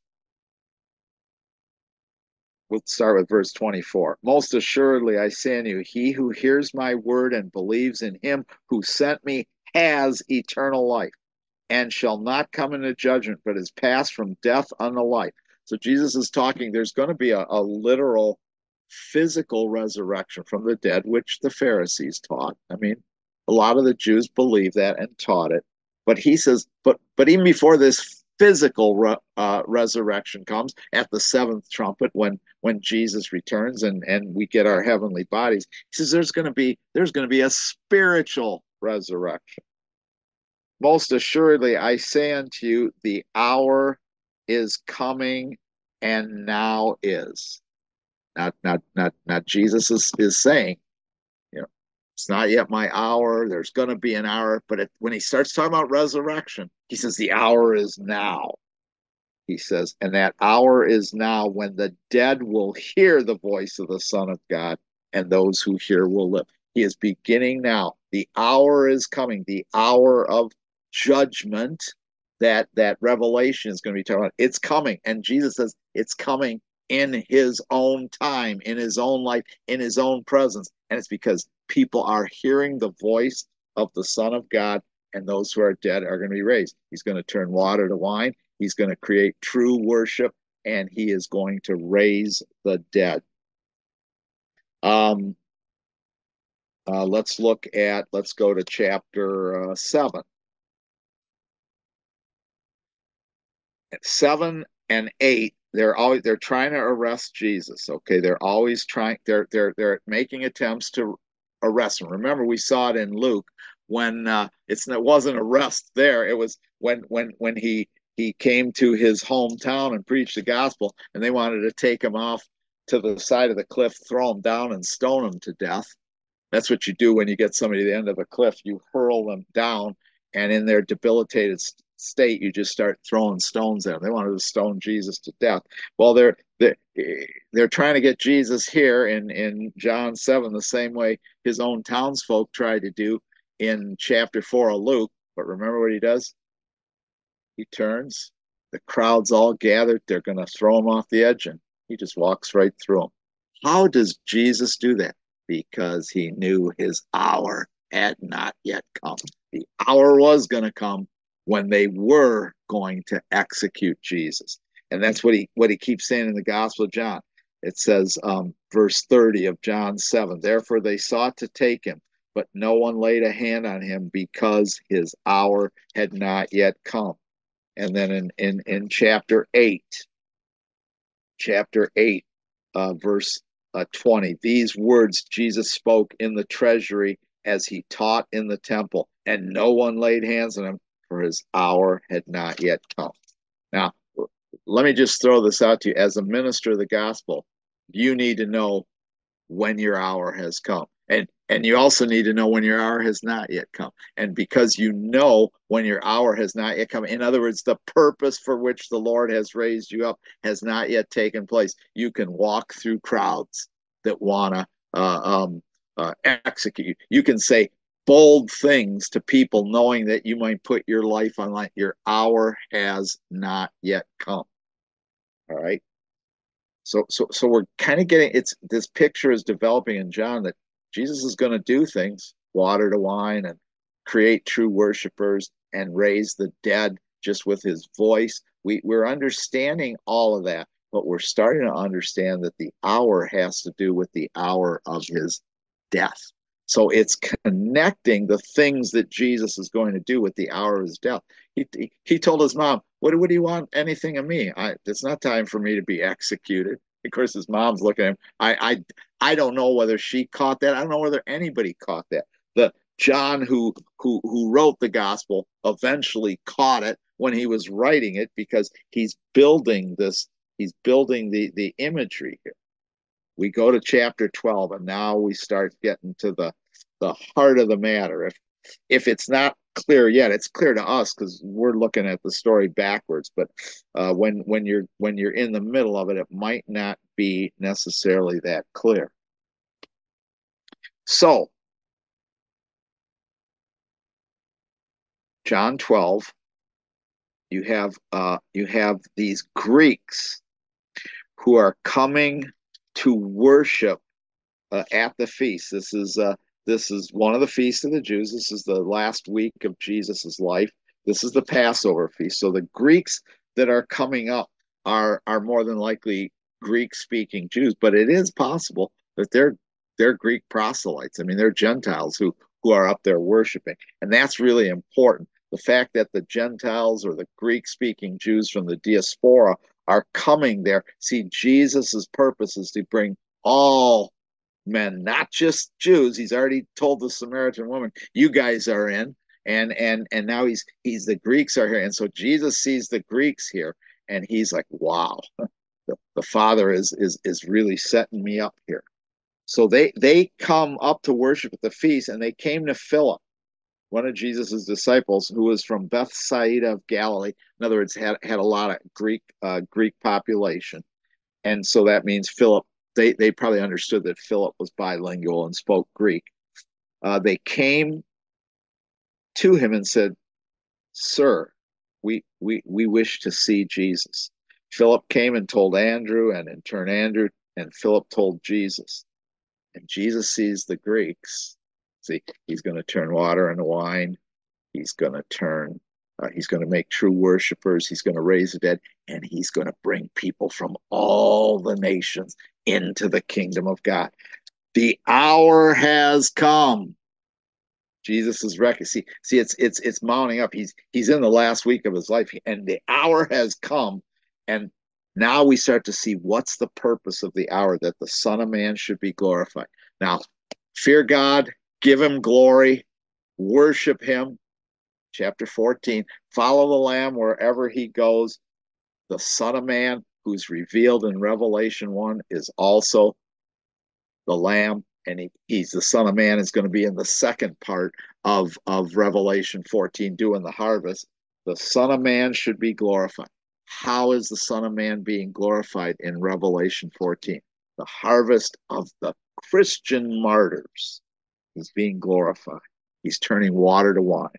we'll start with verse 24. Most assuredly, I say unto you, he who hears my word and believes in him who sent me has eternal life and shall not come into judgment, but is passed from death unto life. So Jesus is talking, there's going to be a literal physical resurrection from the dead, which the Pharisees taught. I mean, a lot of the Jews believed that and taught it. But he says, but even before this physical resurrection comes at the seventh trumpet, when Jesus returns and we get our heavenly bodies, he says there's going to be a spiritual resurrection. Most assuredly, I say unto you, the hour is coming, and now is. Not Jesus is saying, you know, it's not yet my hour. There's going to be an hour, but when he starts talking about resurrection, he says the hour is now. He says, and that hour is now when the dead will hear the voice of the Son of God, and those who hear will live. He is beginning now. The hour is coming, the hour of judgment that Revelation is going to be talking about. It's coming. And Jesus says it's coming in his own time, in his own life, in his own presence. And it's because people are hearing the voice of the Son of God, and those who are dead are going to be raised. He's going to turn water to wine. He's going to create true worship, and he is going to raise the dead. Let's go to chapter 7. 7 and 8, they're trying to arrest Jesus. Okay, they're making attempts to arrest him. Remember, we saw it in Luke when it wasn't arrest there. It was when he came to his hometown and preached the gospel, and they wanted to take him off to the side of the cliff, throw him down, and stone him to death. That's what you do when you get somebody at the end of a cliff. You hurl them down, and in their debilitated state, you just start throwing stones at them. They wanted to stone Jesus to death. Well, they're trying to get Jesus here in John 7 the same way his own townsfolk tried to do in chapter 4 of Luke. But remember what he does? He turns, the crowd's all gathered, they're going to throw him off the edge, and he just walks right through them. How does Jesus do that? Because he knew his hour had not yet come. The hour was going to come when they were going to execute Jesus. And that's what he keeps saying in the Gospel of John. It says, verse 30 of John 7, therefore they sought to take him, but no one laid a hand on him because his hour had not yet come. And then in chapter 8, verse 20, these words Jesus spoke in the treasury as he taught in the temple, and no one laid hands on him, for his hour had not yet come. Now, let me just throw this out to you. As a minister of the gospel, you need to know when your hour has come. And you also need to know when your hour has not yet come. And because you know when your hour has not yet come, in other words, the purpose for which the Lord has raised you up has not yet taken place, you can walk through crowds that want to execute you. You can say bold things to people knowing that you might put your life on line. Your hour has not yet come. All right. So we're kind of getting it's this picture is developing in John that Jesus is going to do things, water to wine, and create true worshipers and raise the dead just with his voice. We're understanding all of that, but we're starting to understand that the hour has to do with the hour of his death. So it's connecting the things that Jesus is going to do with the hour of his death. He told his mom, what do you want anything of me? It's not time for me to be executed. Of course, his mom's looking at him. I don't know whether she caught that. I don't know whether anybody caught that. The John who wrote the gospel eventually caught it when he was writing it because he's building the imagery here. We go to chapter 12, and now we start getting to the heart of the matter. If it's not clear yet, it's clear to us because we're looking at the story backwards. But when you're in the middle of it, it might not be necessarily that clear. So John 12, you have these Greeks who are coming to worship at the feast. This is one of the feasts of the Jews. This is the last week of Jesus's life. This is the Passover feast. So the Greeks that are coming up are more than likely Greek-speaking Jews, but it is possible that they're Greek proselytes. I mean, they're Gentiles who are up there worshiping, and that's really important. The fact that the Gentiles or the Greek-speaking Jews from the diaspora are coming there. See, Jesus's purpose is to bring all men, not just Jews. He's already told the Samaritan woman, "You guys are in," and now he's the Greeks are here, and so Jesus sees the Greeks here, and he's like, "Wow, the Father is really setting me up here." So they come up to worship at the feast, and they came to Philip, one of Jesus's disciples, who was from Bethsaida of Galilee. In other words, had a lot of Greek population, and so that means Philip. They probably understood that Philip was bilingual and spoke Greek. They came to him and said, "Sir, we wish to see Jesus." Philip came and told Andrew, and in turn Andrew and Philip told Jesus. And Jesus sees the Greeks. See, he's going to turn water into wine. He's going to he's going to make true worshipers. He's going to raise the dead, and he's going to bring people from all the nations into the kingdom of God. The hour has come. Jesus is reckoning. See, it's mounting up. He's in the last week of his life, and the hour has come. And now we start to see what's the purpose of the hour, that the Son of Man should be glorified. Now, fear God, give him glory, worship him. Chapter 14, follow the Lamb wherever he goes. The Son of Man, who's revealed in Revelation 1, is also the Lamb, and he's the Son of Man is going to be in the second part of Revelation 14, doing the harvest. The Son of Man should be glorified. How is the Son of Man being glorified in Revelation 14? The harvest of the Christian martyrs. He's being glorified. He's turning water to wine.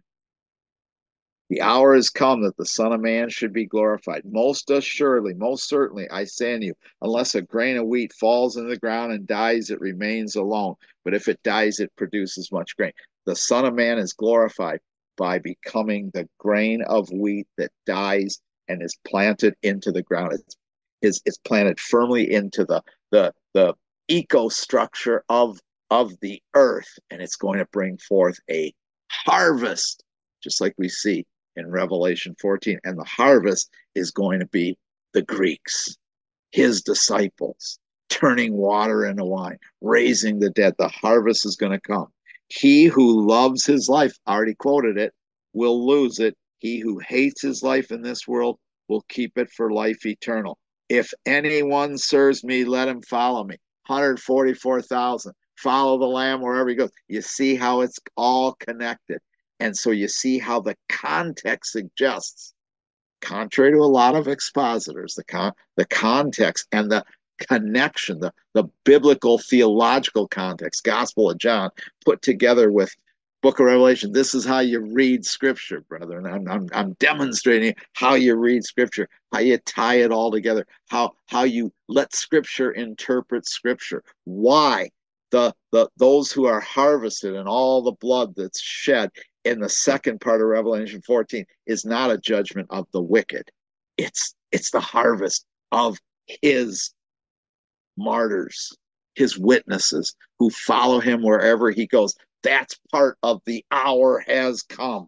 The hour has come that the Son of Man should be glorified. Most assuredly, most certainly, I say unto you, unless a grain of wheat falls into the ground and dies, it remains alone. But if it dies, it produces much grain. The Son of Man is glorified by becoming the grain of wheat that dies and is planted into the ground. It's planted firmly into the eco structure of of the earth, and it's going to bring forth a harvest, just like we see in Revelation 14. And the harvest is going to be the Greeks, his disciples, turning water into wine, raising the dead. The harvest is going to come. He who loves his life, I already quoted it, will lose it. He who hates his life in this world will keep it for life eternal. If anyone serves me, let him follow me. 144,000. Follow the Lamb wherever he goes. You see how it's all connected. And so you see how the context suggests, contrary to a lot of expositors, the context and the connection, the biblical theological context, Gospel of John, put together with Book of Revelation. This is how you read Scripture, brethren. I'm demonstrating how you read Scripture, how you tie it all together, how you let Scripture interpret Scripture. Why those who are harvested and all the blood that's shed in the second part of Revelation 14 is not a judgment of the wicked. It's the harvest of his martyrs, his witnesses who follow him wherever he goes. That's part of the hour has come.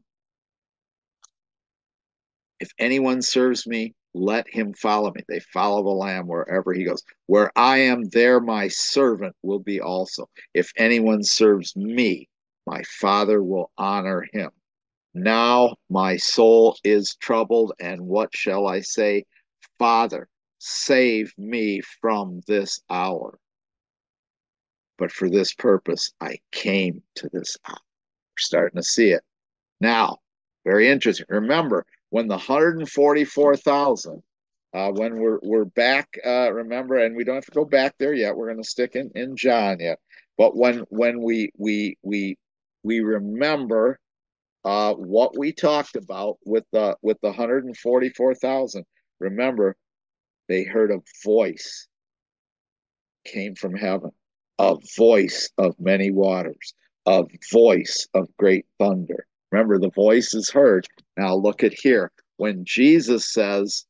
If anyone serves me, let him follow me. They follow the Lamb wherever he goes. Where I am, there my servant will be also. If anyone serves me, my Father will honor him. Now my soul is troubled, and what shall I say? Father, save me from this hour. But for this purpose, I came to this hour. We're starting to see it. Now, very interesting. Remember, when the 144,000, when we're back, remember, and we don't have to go back there yet. We're going to stick in John yet. But when we remember what we talked about with the 144,000, remember, they heard a voice came from heaven, a voice of many waters, a voice of great thunder. Remember, the voice is heard. Now look at here. When Jesus says,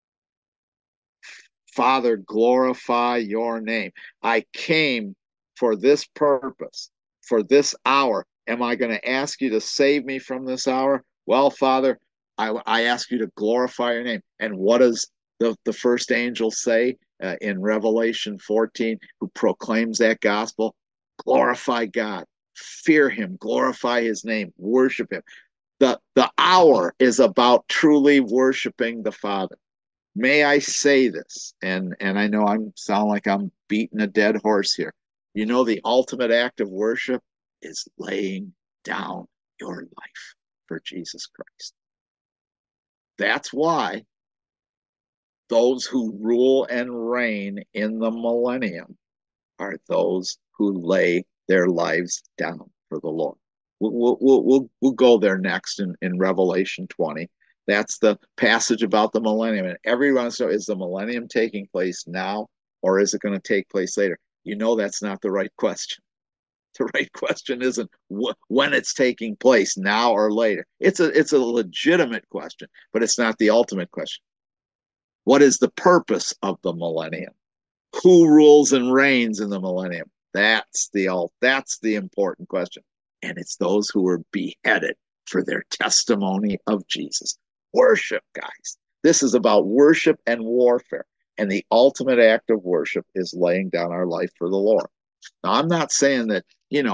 Father, glorify your name. I came for this purpose, for this hour. Am I going to ask you to save me from this hour? Well, Father, I ask you to glorify your name. And what does the first angel say in Revelation 14, who proclaims that gospel? Glorify God, fear him, glorify his name, worship him. The hour is about truly worshiping the Father. May I say this, and I know I sound like I'm beating a dead horse here. You know, the ultimate act of worship is laying down your life for Jesus Christ. That's why those who rule and reign in the millennium are those who lay their lives down for the Lord. We'll go there next in Revelation 20. That's the passage about the millennium. And everyone says, is the millennium taking place now, or is it going to take place later? You know, that's not the right question. The right question isn't when it's taking place, now or later. It's a legitimate question, but it's not the ultimate question. What is the purpose of the millennium? Who rules and reigns in the millennium? That's the important question. And it's those who were beheaded for their testimony of Jesus. Worship, guys. This is about worship and warfare. And the ultimate act of worship is laying down our life for the Lord. Now, I'm not saying that,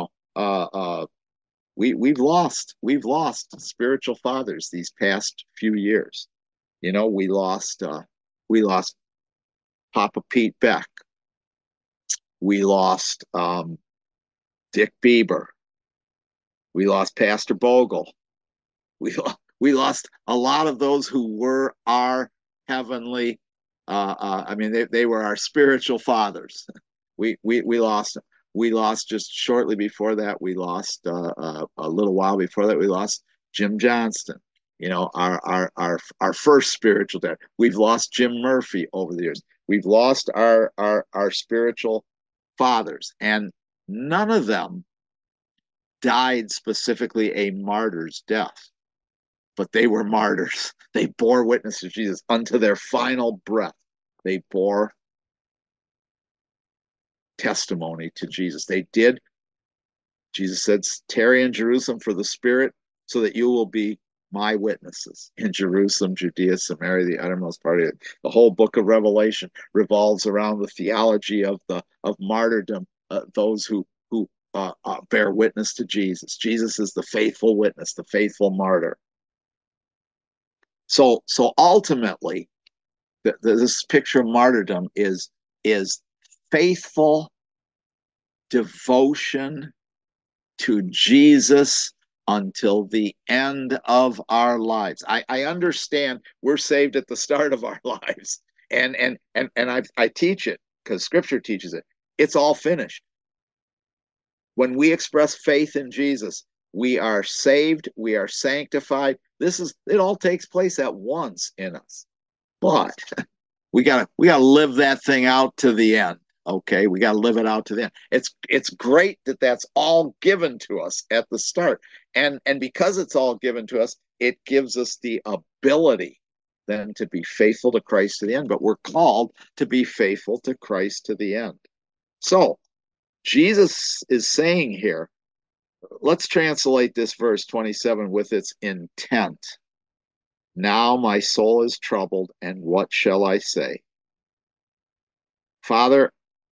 we've lost spiritual fathers these past few years. We lost Papa Pete Beck. We lost Dick Bieber. We lost Pastor Bogle. We lost a lot of those who were our heavenly. They were our spiritual fathers. We lost them. We lost just shortly before that. We lost a little while before that. We lost Jim Johnston. Our first spiritual dad. We've lost Jim Murphy over the years. We've lost our spiritual fathers, and none of them died specifically a martyr's death, but they were martyrs. They bore witness to Jesus unto their final breath. They bore testimony to Jesus. They did Jesus said, tarry in Jerusalem for the Spirit, so that you will be my witnesses in Jerusalem, Judea, Samaria, the uttermost part of it. The whole book of Revelation revolves around the theology of martyrdom, those who bear witness to Jesus. Jesus is the faithful witness, the faithful martyr. So ultimately, this picture of martyrdom is faithful devotion to Jesus until the end of our lives. I understand we're saved at the start of our lives, and I teach it because Scripture teaches it. It's all finished. When we express faith in Jesus, we are saved, we are sanctified. It all takes place at once in us. But we gotta live that thing out to the end. Okay, we got to live it out to the end. It's great that that's all given to us at the start, and because it's all given to us, it gives us the ability then to be faithful to Christ to the end. But we're called to be faithful to Christ to the end. So Jesus is saying here, let's translate this verse 27 with its intent. Now my soul is troubled, and what shall I say? Father,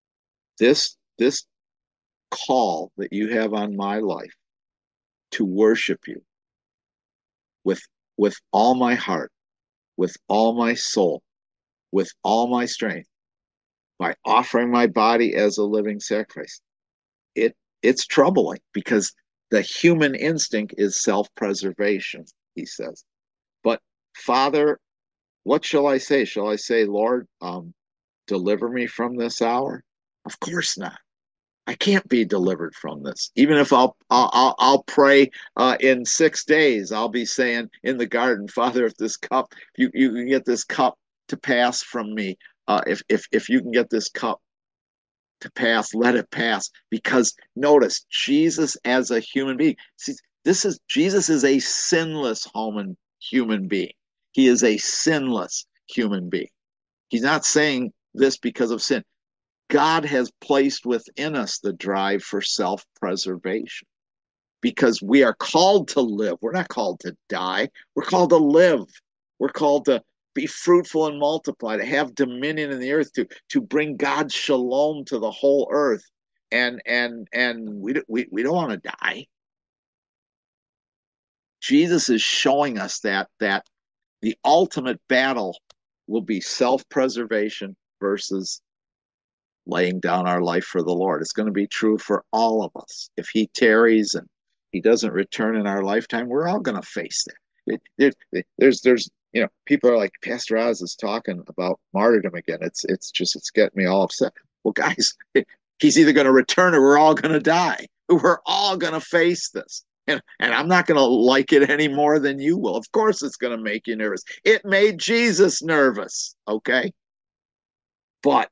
this call that you have on my life to worship you with all my heart, with all my soul, with all my strength, by offering my body as a living sacrifice, it's troubling because the human instinct is self-preservation, he says. But Father, what shall I say? Shall I say, Lord, deliver me from this hour? Of course not. I can't be delivered from this. Even if I'll pray in 6 days, I'll be saying in the garden, Father, if this cup, you can get this cup to pass from me. If you can get this cup to pass, let it pass. Because notice, Jesus as a human being. See, Jesus is a sinless human being. He is a sinless human being. He's not saying this because of sin. God has placed within us the drive for self-preservation because we are called to live. We're not called to die. We're called to live. We're called to be fruitful and multiply, to have dominion in the earth, to bring God's shalom to the whole earth. And we don't want to die. Jesus is showing us that the ultimate battle will be self-preservation versus laying down our life for the Lord. It's going to be true for all of us. If he tarries and he doesn't return in our lifetime, we're all going to face that. There's people are like, Pastor Oz is talking about martyrdom again. It's getting me all upset. Well, guys, he's either going to return or we're all going to die. We're all going to face this. And I'm not going to like it any more than you will. Of course, it's going to make you nervous. It made Jesus nervous, okay? But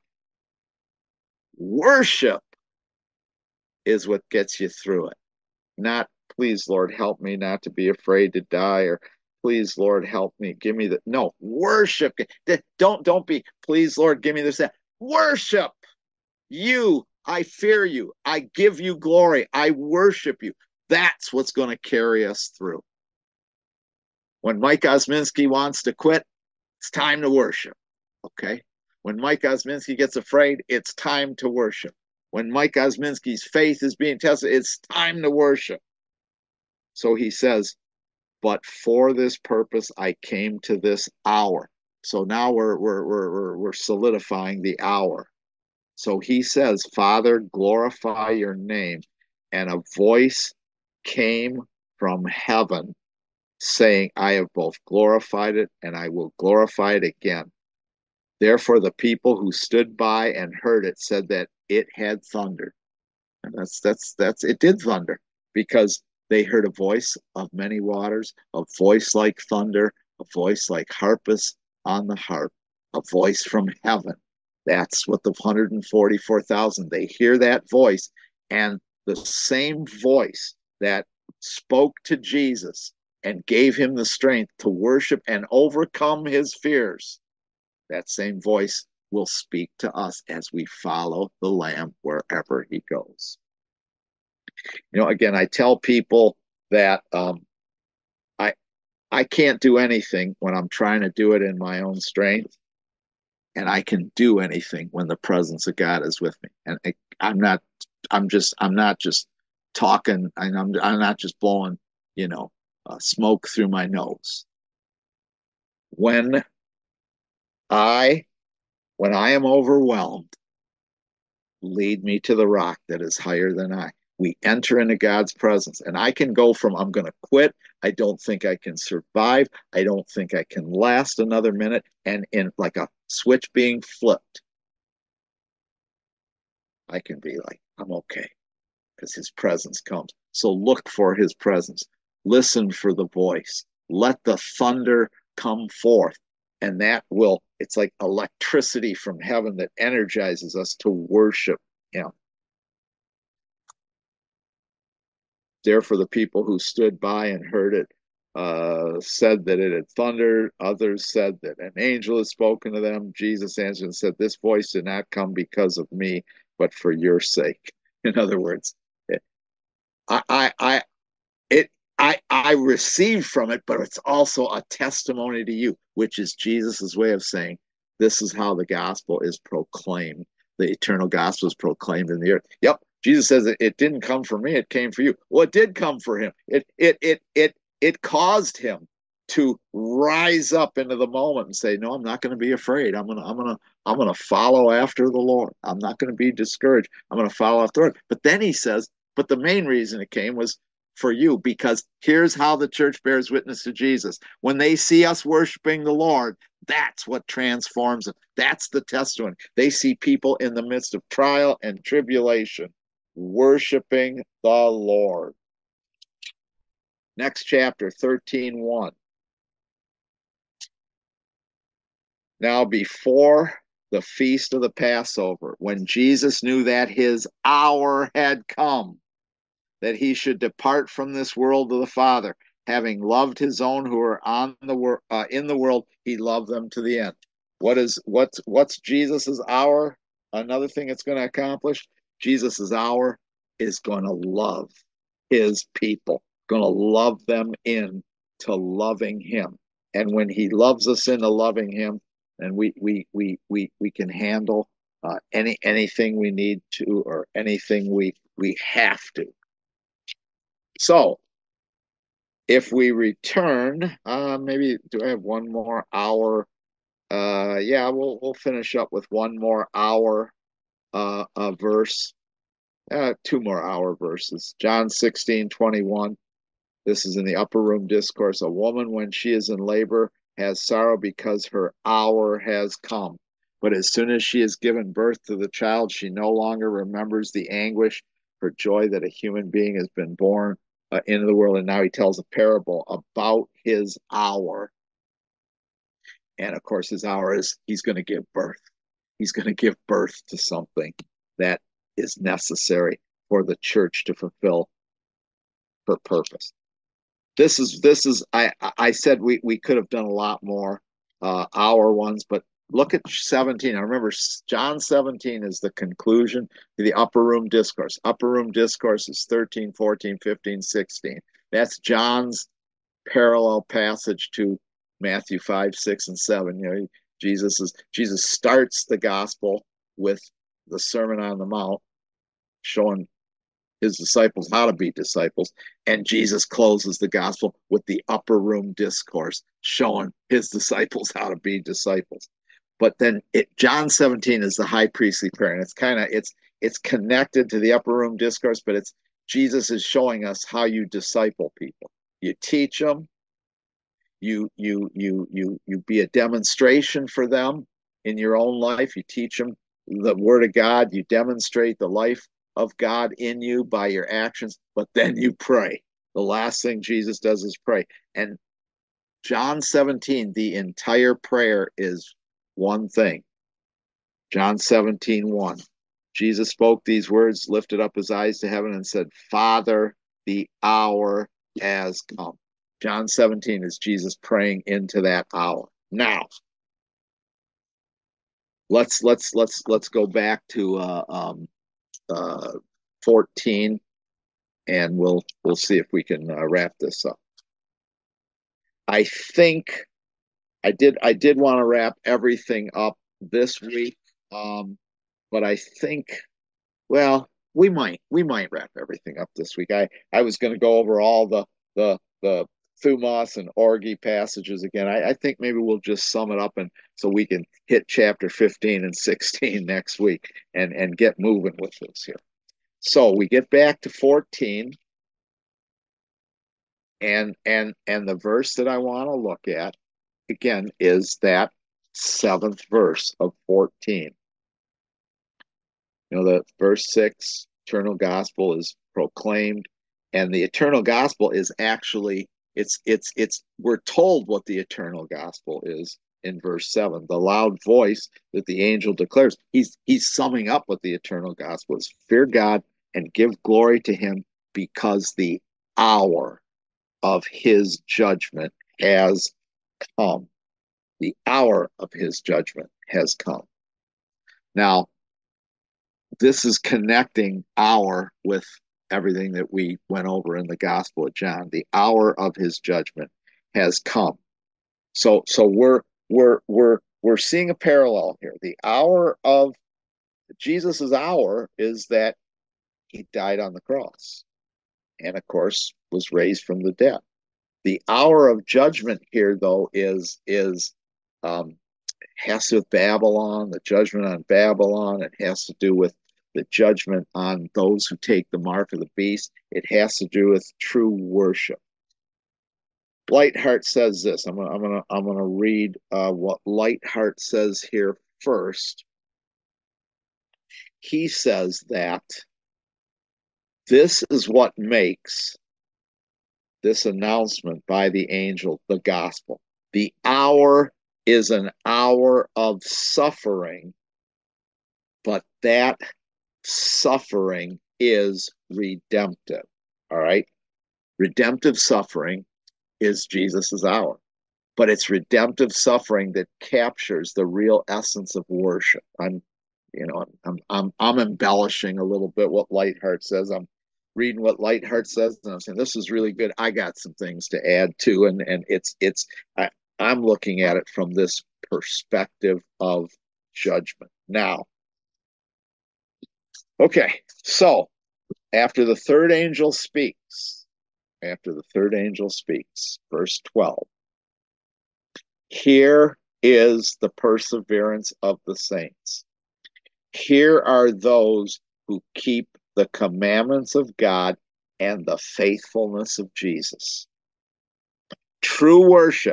worship is what gets you through it. Not, please, Lord, help me not to be afraid to die, or please, Lord, help me. Give me the no worship. Don't be, please, Lord, give me this. That. Worship you. I fear you. I give you glory. I worship you. That's what's going to carry us through. When Mike Osminski wants to quit, it's time to worship. Okay? When Mike Osminski gets afraid, it's time to worship. When Mike Osminski's faith is being tested, it's time to worship. So he says, but for this purpose I came to this hour. So now we're solidifying the hour. So he says, Father, glorify your name. And a voice came from heaven saying, I have both glorified it and I will glorify it again. Therefore, the people who stood by and heard it said that it had thundered. And it did thunder because they heard a voice of many waters, a voice like thunder, a voice like harpists on the harp, a voice from heaven. That's what the 144,000, they hear that voice, and the same voice that spoke to Jesus and gave him the strength to worship and overcome his fears, that same voice will speak to us as we follow the Lamb wherever he goes. Again, I tell people that I I can't do anything when I'm trying to do it in my own strength, and I can do anything when the presence of God is with me. And I'm not, I'm not just talking, and I'm not just blowing, you know, smoke through my nose. When I, when I am overwhelmed, lead me to the rock that is higher than I. We enter into God's presence, and I can go from I'm going to quit. I don't think I can survive. I don't think I can last another minute. And in like a switch being flipped, I can be like, I'm okay because his presence comes. So look for his presence. Listen for the voice. Let the thunder come forth. And that will, it's like electricity from heaven that energizes us to worship him. Therefore, the people who stood by and heard it said that it had thundered. Others said that an angel had spoken to them. Jesus answered and said, "This voice did not come because of me, but for your sake." In other words, I it I receive from it, but it's also a testimony to you, which is Jesus's way of saying this is how the gospel is proclaimed. The eternal gospel is proclaimed in the earth. Yep, Jesus says it didn't come for me; it came for you. Well, it did come for him. It caused him to rise up into the moment and say, "No, I'm not going to be afraid. I'm gonna follow after the Lord. I'm not going to be discouraged. I'm going to follow after the Lord." But then he says, "But the main reason it came was for you, because here's how the church bears witness to Jesus. When they see us worshiping the Lord, that's what transforms them. That's the testimony. They see people in the midst of trial and tribulation worshiping the Lord." Next chapter, 13:1. Now, before the feast of the Passover, when Jesus knew that his hour had come, that he should depart from this world to the Father, having loved his own who are in the world, he loved them to the end. What's Jesus's hour? Another thing it's going to accomplish. Jesus's hour is going to love his people, going to love them in to loving him. And when he loves us into loving him, and we can handle anything we need to, or anything we have to. So if we return, maybe do I have one more hour? Yeah, we'll finish up with one more hour verse, two more hour verses. John 16:21. This is in the upper room discourse. A woman, when she is in labor, has sorrow because her hour has come. But as soon as she has given birth to the child, she no longer remembers the anguish for joy that a human being has been born into the world. And now he tells a parable about his hour. And of course, his hour is he's going to give birth. He's going to give birth to something that is necessary for the church to fulfill her purpose. This is I said we could have done a lot more hour ones, but look at 17. I remember John 17 is the conclusion to the upper room discourse. Upper room discourse is 13, 14, 15, 16. That's John's parallel passage to Matthew 5, 6, and 7. Jesus starts the gospel with the Sermon on the Mount, showing his disciples how to be disciples. And Jesus closes the gospel with the upper room discourse, showing his disciples how to be disciples. But then John 17 is the high priestly prayer, and it's connected to the upper room discourse, but it's Jesus is showing us how you disciple people. You teach them, you be a demonstration for them in your own life. You teach them the word of God, you demonstrate the life of God in you by your actions, but then you pray. The last thing Jesus does is pray. And John 17, the entire prayer is one thing. John 17:1. Jesus spoke these words, lifted up his eyes to heaven, and said, "Father, the hour has come." John 17 is Jesus praying into that hour. Now, let's go back to 14. and we'll see if we can wrap this up. I think I did want to wrap everything up this week, but I think, well, we might wrap everything up this week. I was going to go over all the Thumos and Orgy passages again. I think maybe we'll just sum it up, and so we can hit chapter 15 and 16 next week and get moving with this here. So we get back to 14, and the verse that I want to look at again is that seventh verse of 14. The verse 6, eternal gospel is proclaimed, and the eternal gospel is actually, it's we're told what the eternal gospel is in verse 7. The loud voice that the angel declares, he's summing up what the eternal gospel is. Fear God and give glory to him, because the hour of his judgment has come. The hour of his judgment has come. Now, this is connecting hour with everything that we went over in the Gospel of John. The hour of his judgment has come. So we're seeing a parallel here. The hour of Jesus's hour is that he died on the cross, and of course was raised from the dead. The hour of judgment here, though, has to do with Babylon, the judgment on Babylon. It has to do with the judgment on those who take the mark of the beast. It has to do with true worship. Lightheart says this. I'm gonna read what Lightheart says here first. He says that this is what makes this announcement by the angel the gospel. The hour is an hour of suffering, but that suffering is redemptive. All right. Redemptive suffering is Jesus's hour, but it's redemptive suffering that captures the real essence of worship. I'm embellishing a little bit what Lightheart says. I'm reading what Lightheart says, and I'm saying this is really good. I got some things to add too, and I'm looking at it from this perspective of judgment. Now, okay, so after the third angel speaks, verse 12, here is the perseverance of the saints. Here are those who keep the commandments of God and the faithfulness of Jesus. True worship,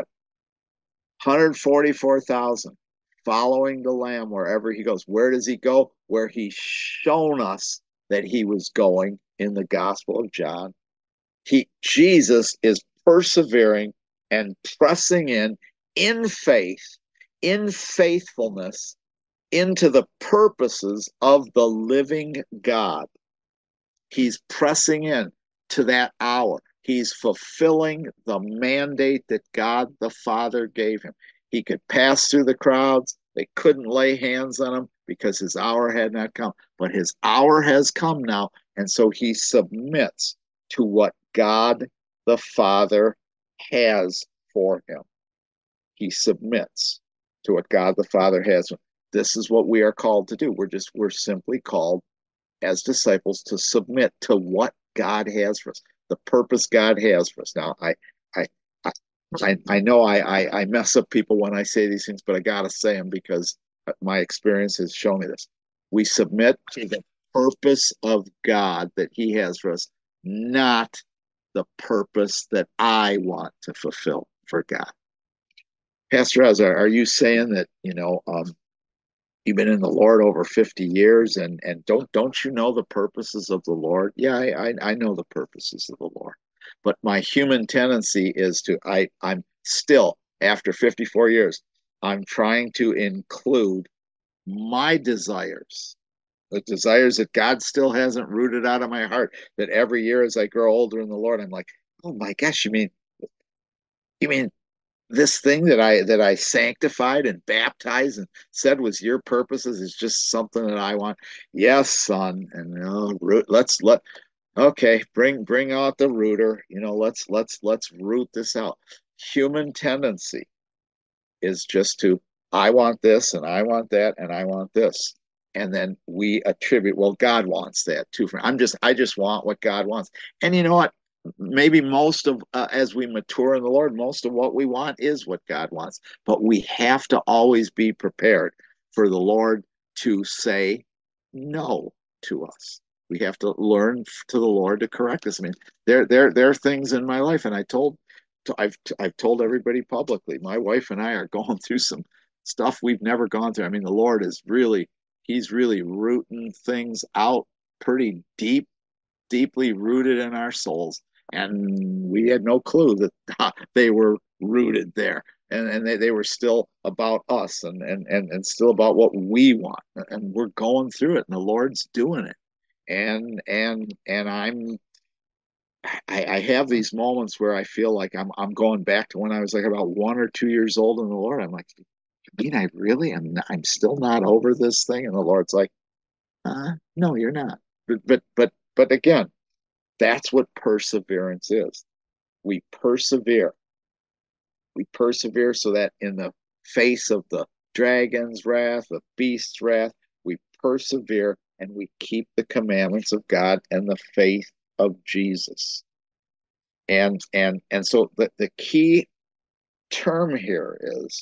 144,000, following the Lamb wherever he goes. Where does he go? Where he's shown us that he was going in the Gospel of John. Jesus is persevering and pressing in faith, in faithfulness, into the purposes of the living God. He's pressing in to that hour. He's fulfilling the mandate that God the Father gave him. He could pass through the crowds. They couldn't lay hands on him because his hour had not come. But his hour has come now, and so he submits to what God the Father has for him. He submits to what God the Father has. This is what we are called to do. We're simply called as disciples to submit to what God has for us, the purpose God has for us. Now, I know I mess up people when I say these things, but I gotta say them because my experience has shown me this. We submit to the purpose of God that He has for us, not the purpose that I want to fulfill for God. Pastor Ezra, are you saying that you've been in the Lord over 50 years, and don't you know the purposes of the Lord? Yeah, I know the purposes of the Lord, but my human tendency is I'm still, after 54 years, I'm trying to include my desires, the desires that God still hasn't rooted out of my heart. That every year as I grow older in the Lord, I'm like, oh my gosh, you mean this thing that I sanctified and baptized and said was your purposes is just something that I want. Yes, son. And let's let Okay, bring out the rooter. Let's root this out. Human tendency is just to, I want this and I want that and I want this. And then we attribute, well, God wants that too. I just want what God wants. And you know what? Maybe most of, as we mature in the Lord, most of what we want is what God wants. But we have to always be prepared for the Lord to say no to us. We have to learn to the Lord to correct us. I mean, there are things in my life, and I've told everybody publicly. My wife and I are going through some stuff we've never gone through. I mean, the Lord is really, He's really rooting things out pretty deeply rooted in our souls, and we had no clue that they were rooted there. And they were still about us and still about what we want. And we're going through it, and the Lord's doing it. And I have these moments where I feel like I'm going back to when I was like about 1 or 2 years old in the Lord. I'm like, you mean I really am? I'm still not over this thing, and the Lord's like, no, you're not. But again, that's what perseverance is. We persevere. We persevere so that in the face of the dragon's wrath, the beast's wrath, we persevere and we keep the commandments of God and the faith of Jesus. And so the key term here is,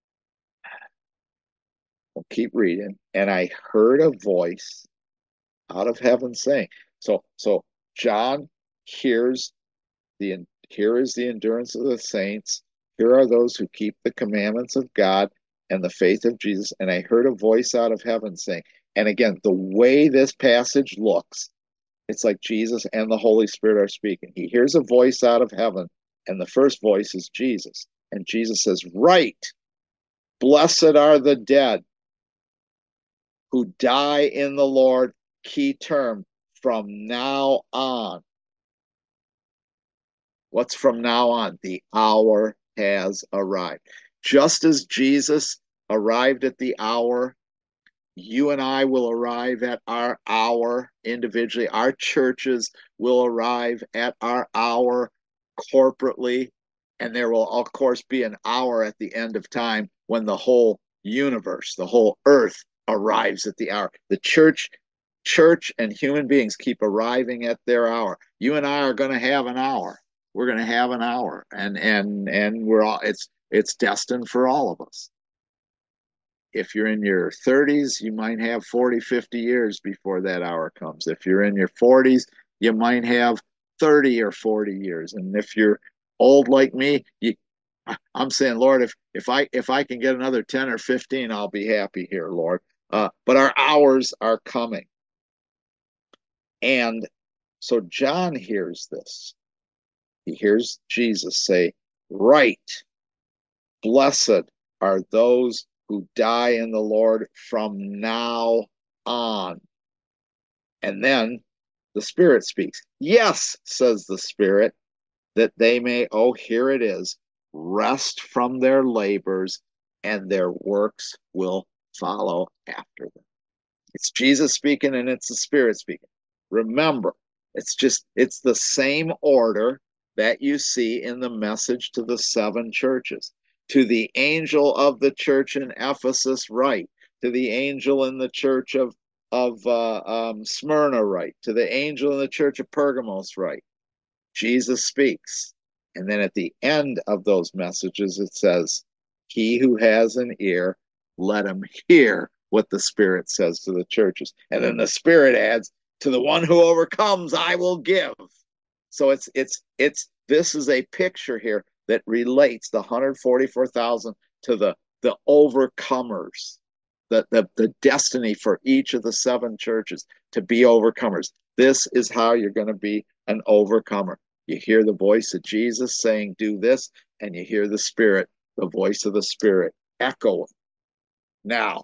we'll keep reading, and I heard a voice out of heaven saying, so John hears the here is the endurance of the saints. Here are those who keep the commandments of God and the faith of Jesus. And I heard a voice out of heaven saying, and again, the way this passage looks, it's like Jesus and the Holy Spirit are speaking. He hears a voice out of heaven, and the first voice is Jesus. And Jesus says, right, blessed are the dead who die in the Lord, key term, from now on. What's from now on? The hour has arrived. Just as Jesus arrived at the hour, you and I will arrive at our hour individually. Our churches will arrive at our hour corporately. And there will, of course, be an hour at the end of time when the whole universe, the whole earth arrives at the hour. The church and human beings keep arriving at their hour. You and I are going to have an hour. We're going to have an hour, and we're all, it's destined for all of us. If you're in your 30s, you might have 40, 50 years before that hour comes. If you're in your 40s, you might have 30 or 40 years. And if you're old like me, I'm saying, Lord, if I can get another 10 or 15, I'll be happy here, Lord. But our hours are coming. And so John hears this. He hears Jesus say, right, blessed are those who die in the Lord from now on. And then the Spirit speaks. Yes, says the Spirit, that they may, oh, here it is, rest from their labors, and their works will follow after them. It's Jesus speaking and it's the Spirit speaking. Remember, it's the same order that you see in the message to the seven churches. To the angel of the church in Ephesus, write. To the angel in the church of Smyrna, write. To the angel in the church of Pergamos, write. Jesus speaks. And then at the end of those messages, it says, he who has an ear, let him hear what the Spirit says to the churches. And then the Spirit adds, to the one who overcomes, I will give. So this is a picture here that relates the 144,000 to the overcomers, the destiny for each of the seven churches to be overcomers. This is how you're going to be an overcomer. You hear the voice of Jesus saying, do this, and you hear the Spirit, the voice of the Spirit echoing. Now,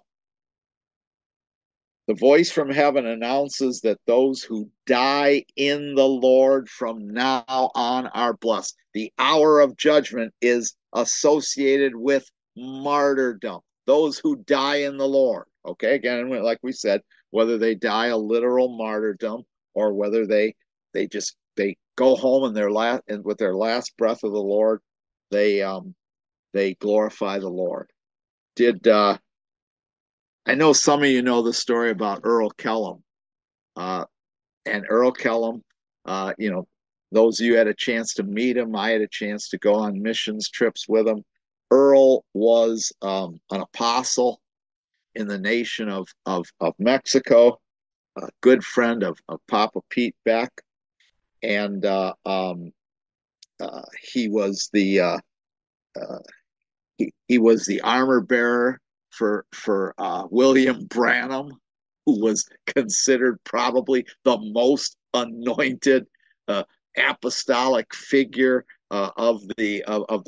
the voice from heaven announces that those who die in the Lord from now on are blessed. The hour of judgment is associated with martyrdom. Those who die in the Lord. Okay, again, like we said, whether they die a literal martyrdom or whether they they go home in their last and with their last breath of the Lord, they they glorify the Lord. Did I know some of you know the story about Earl Kellum? Uh, and Earl Kellum, you know, those of you had a chance to meet him. I had a chance to go on missions trips with him. Earl was an apostle in the nation of Mexico, a good friend of Papa Pete Beck, and he was uh, he was the armor bearer for William Branham, who was considered probably the most anointed uh, apostolic figure of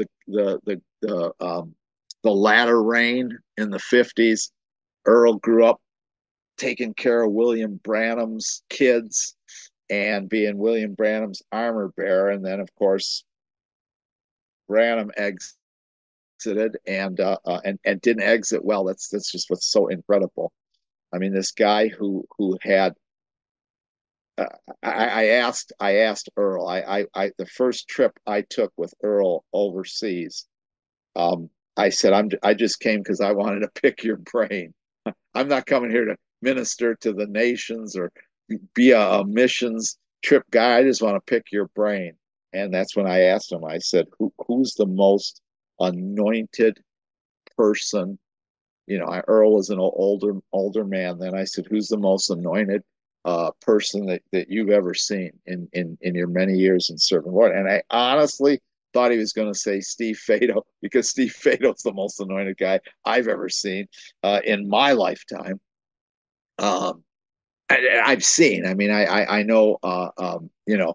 the latter reign in the 50s. Earl grew up taking care of William Branham's kids and being William Branham's armor bearer, and then of course Branham exited and didn't exit well. That's just what's so incredible. I mean, this guy who had uh, I asked Earl. I the first trip I took with Earl overseas. I said I just came because I wanted to pick your brain. I'm not coming here to minister to the nations or be a missions trip guy. I just want to pick your brain. And that's when I asked him. I said, who's the most anointed person? You know, Earl was an older man then. I said, who's the most anointed person that you've ever seen in your many years in serving the Lord? And I honestly thought he was going to say Steve Fado, because Steve Fado's the most anointed guy I've ever seen in my lifetime. Um, I've seen. I mean, I know. You know,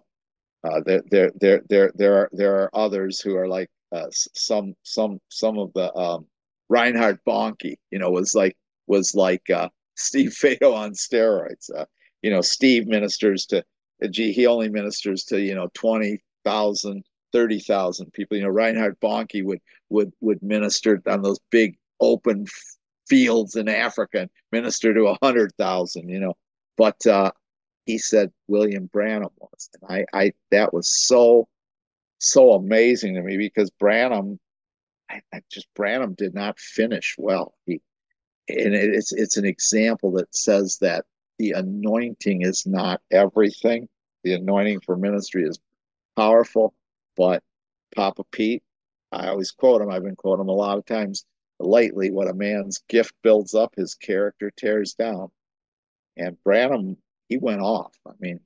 there are others who are like some of the Reinhard Bonnke, you know, was like Steve Fado on steroids. You know, Steve ministers to gee, he only ministers to, you know, 20,000, 30,000 people. You know, Reinhard Bonnke would minister on those big open fields in Africa and minister to 100,000, you know. But he said William Branham was. And I that was so amazing to me, because Branham, I just Branham did not finish well. It's an example that says that the anointing is not everything. The anointing for ministry is powerful, but Papa Pete, I always quote him. I've been quoting him a lot of times lately. What a man's gift builds up, his character tears down. And Branham, he went off. I mean,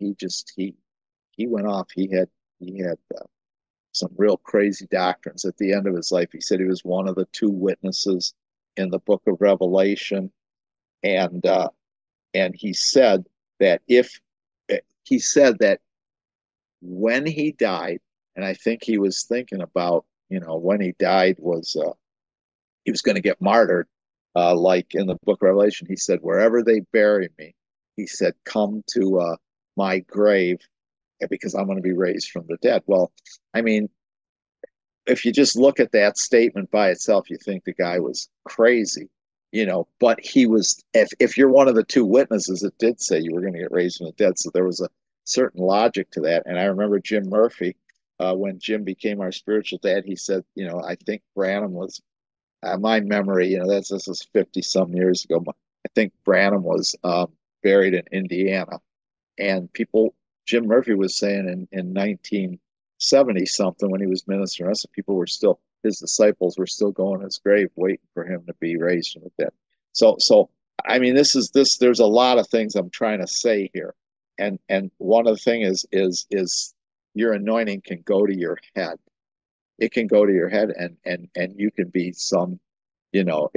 he went off. He had some real crazy doctrines at the end of his life. He said he was one of the two witnesses in the Book of Revelation, and he said that if he said that when he died, and I think he was thinking about, you know, when he died was he was going to get martyred, like in the Book of Revelation. He said, "Wherever they bury me," he said, "come to my grave, because I'm going to be raised from the dead." Well, I mean, if you just look at that statement by itself, you think the guy was crazy, you know. But he was. If you're one of the two witnesses, it did say you were going to get raised from the dead, so there was a certain logic to that. And I remember Jim Murphy, when Jim became our spiritual dad, he said, you know, I think Branham was, my memory, you know, this is 50 some years ago. I think Branham was buried in Indiana, and people, Jim Murphy was saying in 1970 something, when he was ministering us, people were still, his disciples were still going to his grave waiting for him to be raised from the dead. So I mean, there's a lot of things I'm trying to say here. And one of the thing is your anointing can go to your head. It can go to your head, and you can be some, you know,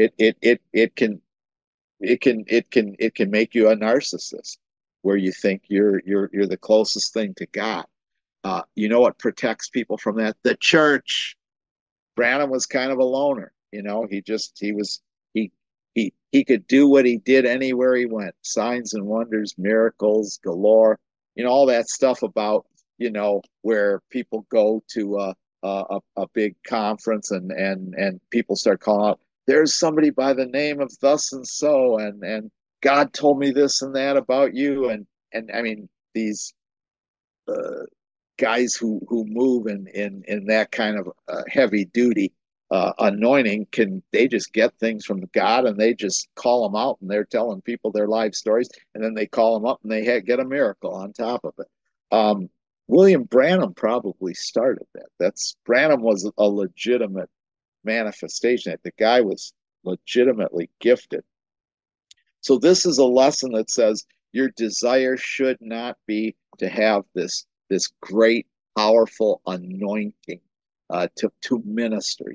it can make you a narcissist, where you think you're the closest thing to God. You know what protects people from that? The church. Branham was kind of a loner. You know, he he could do what he did anywhere he went. Signs and wonders, miracles galore. You know, all that stuff about, you know, where people go to a big conference, and people start calling out, "There's somebody by the name of thus and so, and God told me this and that about you," and I mean, these guys who move in that kind of heavy duty anointing they just get things from God and they just call them out and they're telling people their life stories and then they call them up and they get a miracle on top of it. Um, William Branham probably started that. That's Branham was a legitimate manifestation. The guy was legitimately gifted. So this is a lesson that says your desire should not be to have this great, powerful anointing to minister.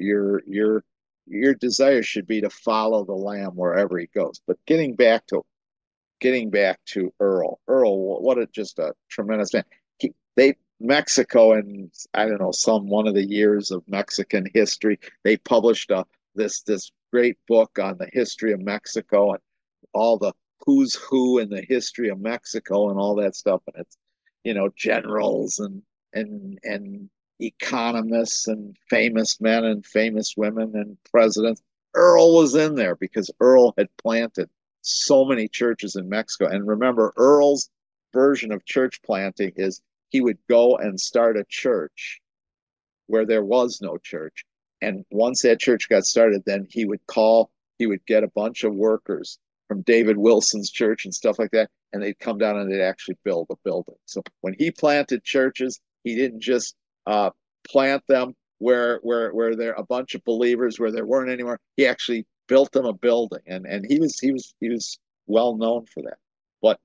Your desire should be to follow the Lamb wherever he goes. But getting back to Earl. Earl, what a just a tremendous man. They Mexico and I don't know some one of the years of Mexican history. They published this great book on the history of Mexico and all the who's who in the history of Mexico and all that stuff. And it's generals and economists and famous men and famous women and presidents. Earl was in there because Earl had planted so many churches in Mexico. And remember, Earl's version of church planting is he would go and start a church where there was no church. And once that church got started, then he would get a bunch of workers from David Wilson's church and stuff like that, and they'd come down and they'd actually build a building. So when he planted churches, he didn't just plant them where there a bunch of believers where there weren't anymore. He actually built them a building, and he was well known for that. But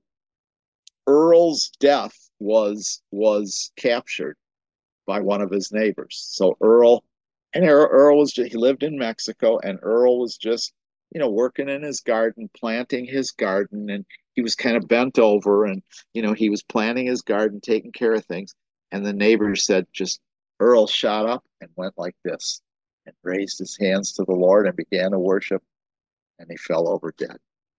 Earl's death was captured by one of his neighbors. So Earl was he lived in Mexico, and Earl was just working in his garden, planting his garden, and he was kind of bent over, and he was planting his garden, taking care of things, and the neighbor said, just Earl shot up and went like this, and raised his hands to the Lord and began to worship, and he fell over dead.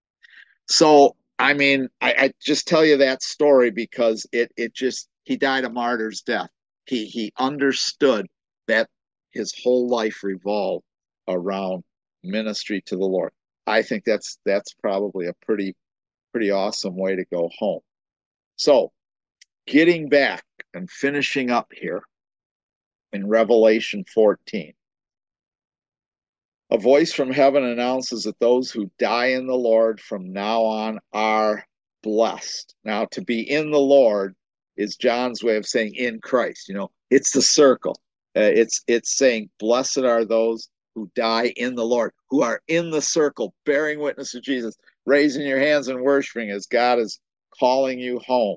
So I mean, I just tell you that story because it just he died a martyr's death. He understood that his whole life revolved around ministry to the Lord. I think that's probably a pretty awesome way to go home. So getting back and finishing up here in Revelation 14. A voice from heaven announces that those who die in the Lord from now on are blessed. Now, to be in the Lord is John's way of saying in Christ. It's the circle. It's saying, blessed are those who die in the Lord, who are in the circle, bearing witness to Jesus, raising your hands and worshiping as God is calling you home.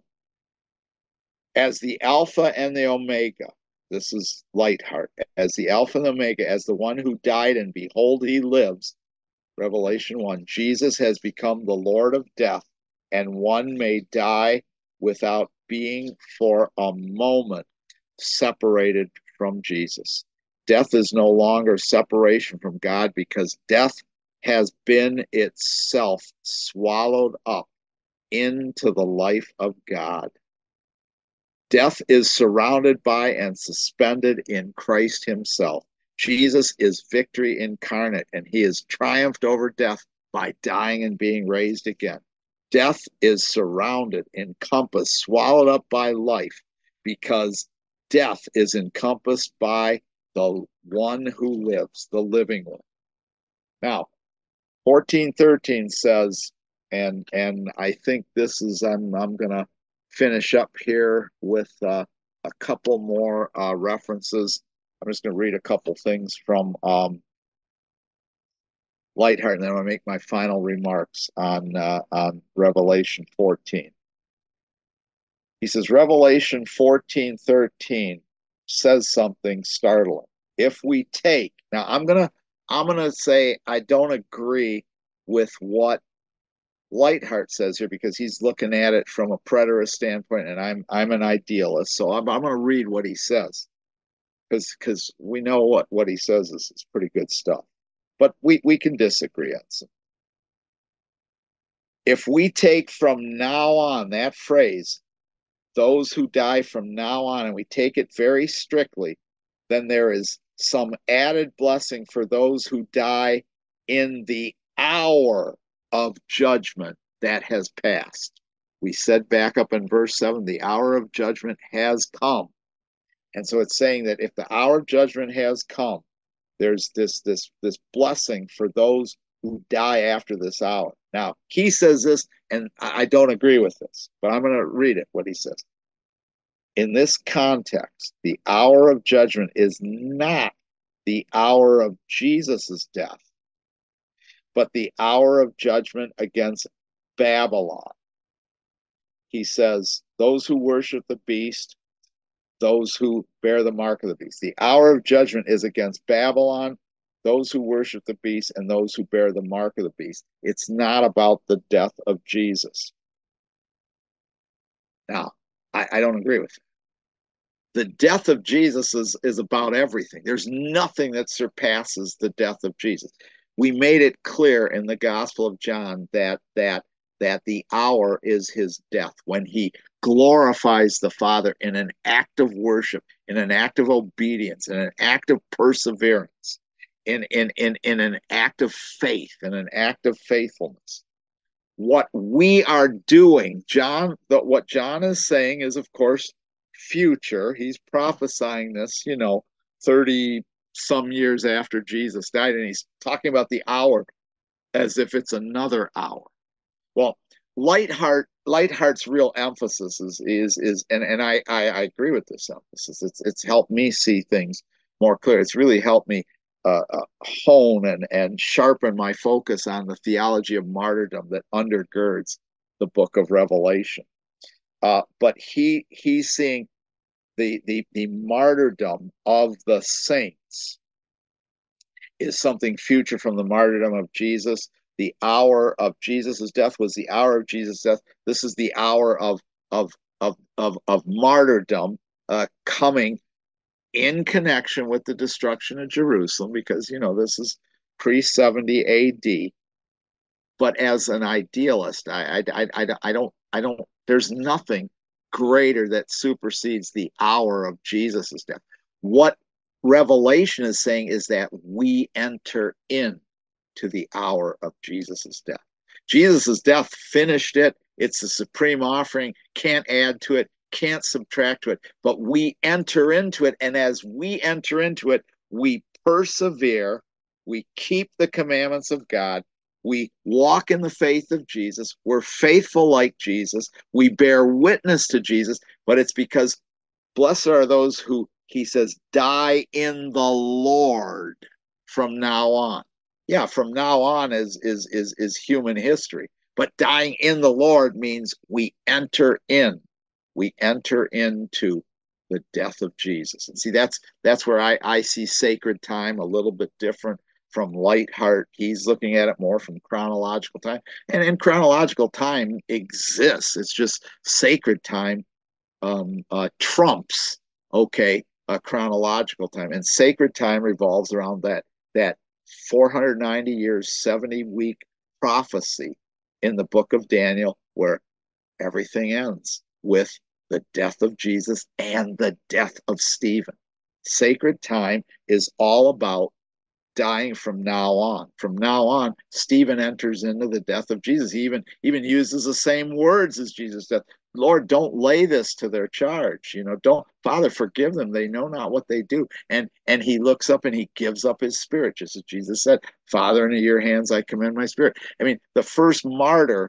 As the Alpha and the Omega, this is Lightheart, as the Alpha and the Omega, as the one who died, and behold, he lives. Revelation 1, Jesus has become the Lord of death, and one may die without being for a moment separated from Jesus. Death is no longer separation from God because death has been itself swallowed up into the life of God. Death is surrounded by and suspended in Christ himself. Jesus is victory incarnate, and he has triumphed over death by dying and being raised again. Death is surrounded, encompassed, swallowed up by life, because death is encompassed by the one who lives, the living one. Now, 14:13 says, and I think this is I'm gonna finish up here with a couple more references. I'm just going to read a couple things from Lightheart, and then I'm going to make my final remarks on Revelation 14. He says Revelation 14:13 says something startling. If we take now, I'm gonna say I don't agree with what Lightheart says here because he's looking at it from a preterist standpoint, and I'm an idealist. So I'm going to read what he says because we know what he says is pretty good stuff. But we can disagree on some. If we take from now on that phrase, those who die from now on, and we take it very strictly, then there is some added blessing for those who die in the hour of judgment that has passed. We said back up in verse 7, the hour of judgment has come. And so it's saying that if the hour of judgment has come, there's this blessing for those who die after this hour. Now, he says this, and I don't agree with this, but I'm going to read it, what he says. In this context, the hour of judgment is not the hour of Jesus's death, but the hour of judgment against Babylon. He says, those who worship the beast, those who bear the mark of the beast. The hour of judgment is against Babylon, those who worship the beast, and those who bear the mark of the beast. It's not about the death of Jesus. Now, I don't agree with it. The death of Jesus is about everything. There's nothing that surpasses the death of Jesus. We made it clear in the Gospel of John that the hour is his death, when he glorifies the Father in an act of worship, in an act of obedience, in an act of perseverance, in an act of faith, in an act of faithfulness. What we are doing, what John is saying is, of course, future. He's prophesying this, 30 some years after Jesus died, and he's talking about the hour as if it's another hour. Well, Lightheart's real emphasis is and I agree with this emphasis. It's helped me see things more clear. It's really helped me hone and sharpen my focus on the theology of martyrdom that undergirds the book of Revelation. But he's seeing the martyrdom of the saints is something future from the martyrdom of Jesus. The hour of Jesus' death was the hour of Jesus' death. This is the hour of martyrdom coming in connection with the destruction of Jerusalem, because this is pre-70 AD. But as an idealist, I don't. There's nothing greater that supersedes the hour of Jesus's death. What Revelation is saying is that we enter in to the hour of Jesus's death. Jesus's death finished it. It's the supreme offering. Can't add to it, can't subtract to it, but we enter into it. And as we enter into it, we persevere, we keep the commandments of God, we walk in the faith of Jesus, we're faithful like Jesus, we bear witness to Jesus, but it's because blessed are those who, he says, die in the Lord from now on. Yeah, from now on is human history, but dying in the Lord means we enter in. We enter into the death of Jesus. And see, that's where I see sacred time a little bit different from Lightheart. He's looking at it more from chronological time. And chronological time exists. It's just sacred time trumps, chronological time. And sacred time revolves around that 490 years, 70-week prophecy in the book of Daniel, where everything ends with the death of Jesus and the death of Stephen. Sacred time is all about dying from now on. From now on, Stephen enters into the death of Jesus. He even uses the same words as Jesus' death. Lord, don't lay this to their charge. Don't, Father, forgive them. They know not what they do. And he looks up and he gives up his spirit, just as Jesus said, Father, into your hands I commend my spirit. I mean, the first martyr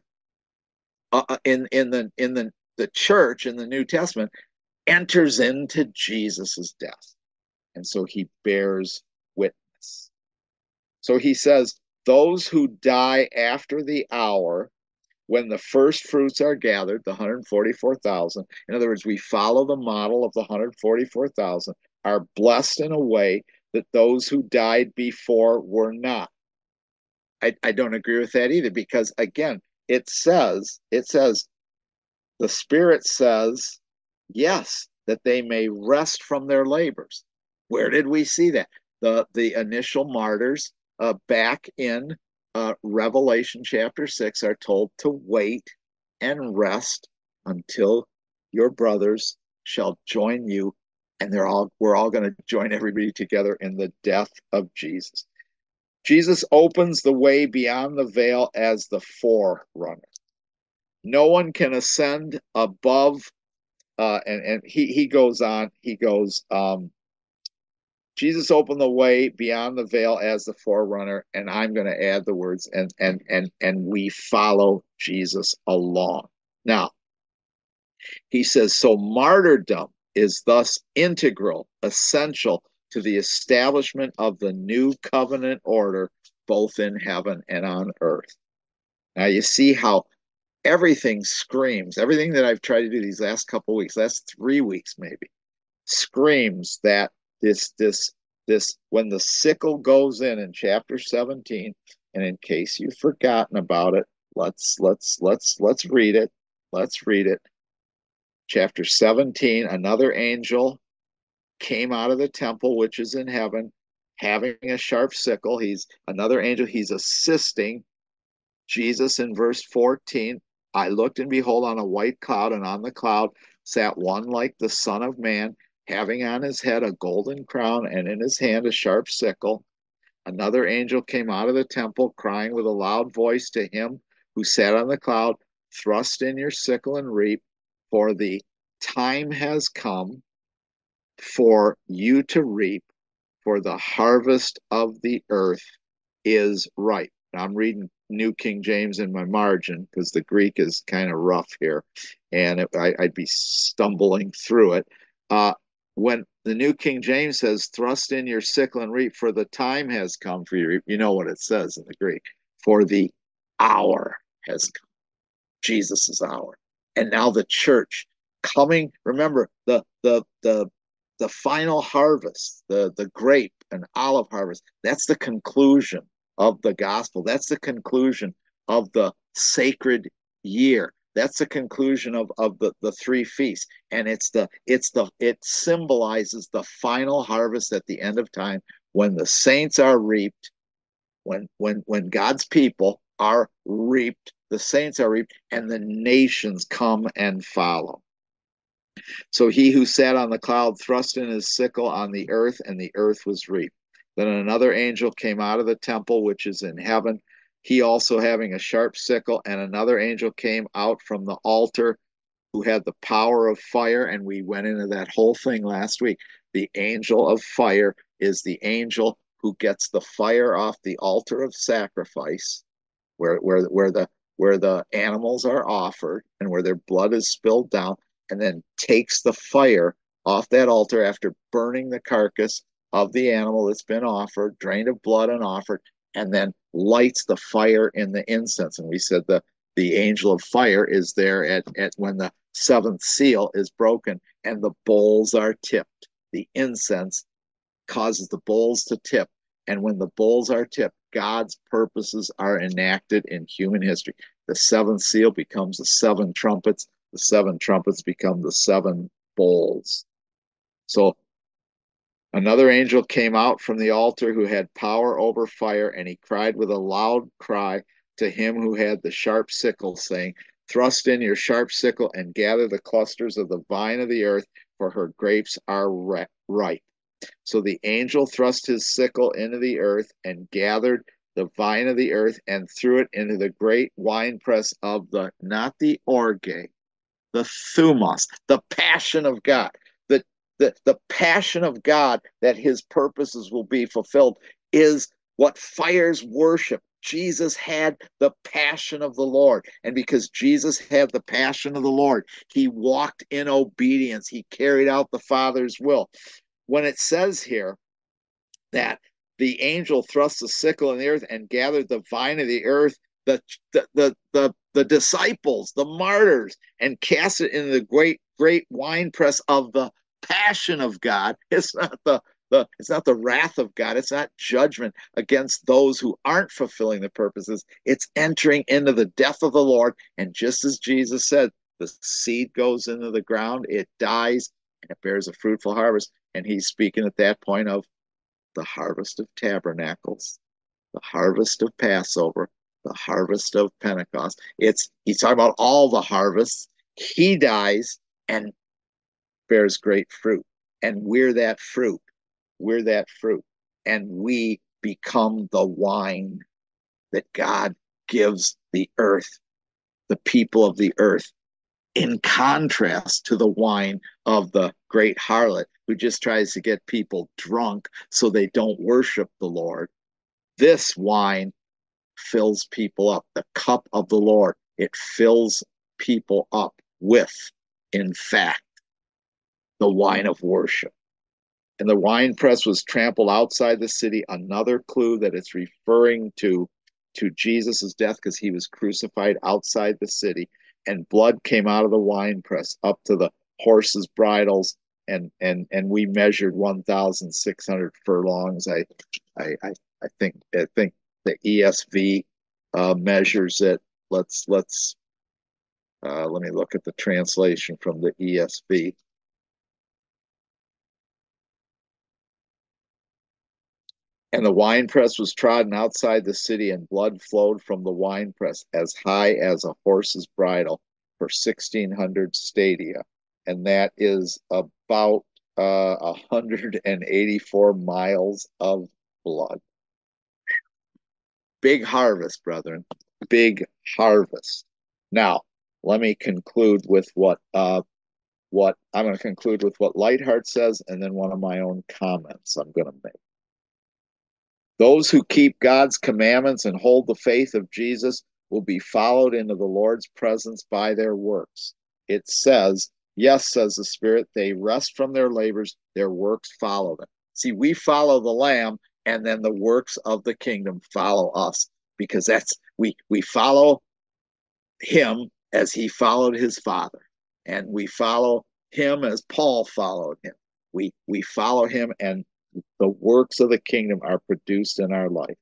in the church in the New Testament enters into Jesus's death. And so he bears witness. So he says, those who die after the hour, when the first fruits are gathered, the 144,000, in other words, we follow the model of the 144,000, are blessed in a way that those who died before were not. I don't agree with that either, because again, it says, the Spirit says, yes, that they may rest from their labors. Where did we see that? The initial martyrs back in Revelation chapter 6 are told to wait and rest until your brothers shall join you, and we're all going to join everybody together in the death of Jesus. Jesus opens the way beyond the veil as the forerunner. No one can ascend above, and he goes on, he goes, Jesus opened the way beyond the veil as the forerunner, and I'm going to add the words, and we follow Jesus along. Now, he says, so martyrdom is thus integral, essential to the establishment of the new covenant order, both in heaven and on earth. Now you see how everything screams, everything that I've tried to do these last couple of weeks, last 3 weeks maybe, screams that this when the sickle goes in chapter 17, and in case you've forgotten about it, let's read it. Let's read it. Chapter 17, another angel came out of the temple which is in heaven, having a sharp sickle. He's another angel, he's assisting Jesus in verse 14. I looked, and behold, on a white cloud, and on the cloud sat one like the Son of Man, having on his head a golden crown, and in his hand a sharp sickle. Another angel came out of the temple, crying with a loud voice to him who sat on the cloud, thrust in your sickle and reap, for the time has come for you to reap, for the harvest of the earth is ripe. I'm reading New King James in my margin because the Greek is kind of rough here, and I'd be stumbling through it. When the New King James says, thrust in your sickle and reap, for the time has come for you to reap, you know what it says in the Greek. For the hour has come, Jesus's hour. And now the church coming, remember the final harvest, the grape and olive harvest, that's the conclusion of the gospel. That's the conclusion of the sacred year. That's the conclusion of the three feasts. And it symbolizes the final harvest at the end of time, when the saints are reaped, when God's people are reaped, the saints are reaped, and the nations come and follow. So he who sat on the cloud thrust in his sickle on the earth, and the earth was reaped. Then another angel came out of the temple which is in heaven, he also having a sharp sickle, and another angel came out from the altar who had the power of fire. And we went into that whole thing last week. The angel of fire is the angel who gets the fire off the altar of sacrifice, where the animals are offered and where their blood is spilled down, and then takes the fire off that altar after burning the carcass of the animal that's been offered, drained of blood and offered, and then lights the fire in the incense. And we said the angel of fire is there at when the seventh seal is broken and the bowls are tipped. The incense causes the bowls to tip. And when the bowls are tipped, God's purposes are enacted in human history. The seventh seal becomes the seven trumpets. The seven trumpets become the seven bowls. So another angel came out from the altar who had power over fire, and he cried with a loud cry to him who had the sharp sickle, saying, thrust in your sharp sickle and gather the clusters of the vine of the earth, for her grapes are ripe. So the angel thrust his sickle into the earth and gathered the vine of the earth and threw it into the great winepress of not the orge, the thumos, the passion of God, the passion of God, that his purposes will be fulfilled, is what fires worship. Jesus had the passion of the Lord. And because Jesus had the passion of the Lord, he walked in obedience. He carried out the Father's will. When it says here that the angel thrust the sickle in the earth and gathered the vine of the earth, the disciples, the martyrs, and cast it in the great winepress of the passion of God. It's not it's not the wrath of God. It's not judgment against those who aren't fulfilling the purposes. It's entering into the death of the Lord. And just as Jesus said, the seed goes into the ground, it dies, and it bears a fruitful harvest. And he's speaking at that point of the harvest of tabernacles, the harvest of Passover, the harvest of Pentecost. He's talking about all the harvests. He dies and bears great fruit. And we're that fruit. We're that fruit. And we become the wine that God gives the earth the people of the earth, in contrast to the wine of the great harlot who just tries to get people drunk so they don't worship the Lord. This wine fills people up. The cup of the Lord, it fills people up with, in fact, the wine of worship. And the winepress was trampled outside the city. Another clue that it's referring to Jesus's death, because he was crucified outside the city, and blood came out of the winepress up to the horses' bridles, and we measured 1,600 furlongs. I think the ESV measures it. Let me look at the translation from the ESV. And the winepress was trodden outside the city, and blood flowed from the winepress as high as a horse's bridle for 1,600 stadia. And that is about 184 miles of blood. Big harvest, brethren. Big harvest. Now, let me conclude with what I'm going to conclude with what Lightheart says, and then one of my own comments I'm going to make. Those who keep God's commandments and hold the faith of Jesus will be followed into the Lord's presence by their works. It says, yes, says the Spirit, they rest from their labors, their works follow them. See, we follow the Lamb, and then the works of the kingdom follow us, because we follow him as he followed his Father, and we follow him as Paul followed him. We follow him, and the works of the kingdom are produced in our life.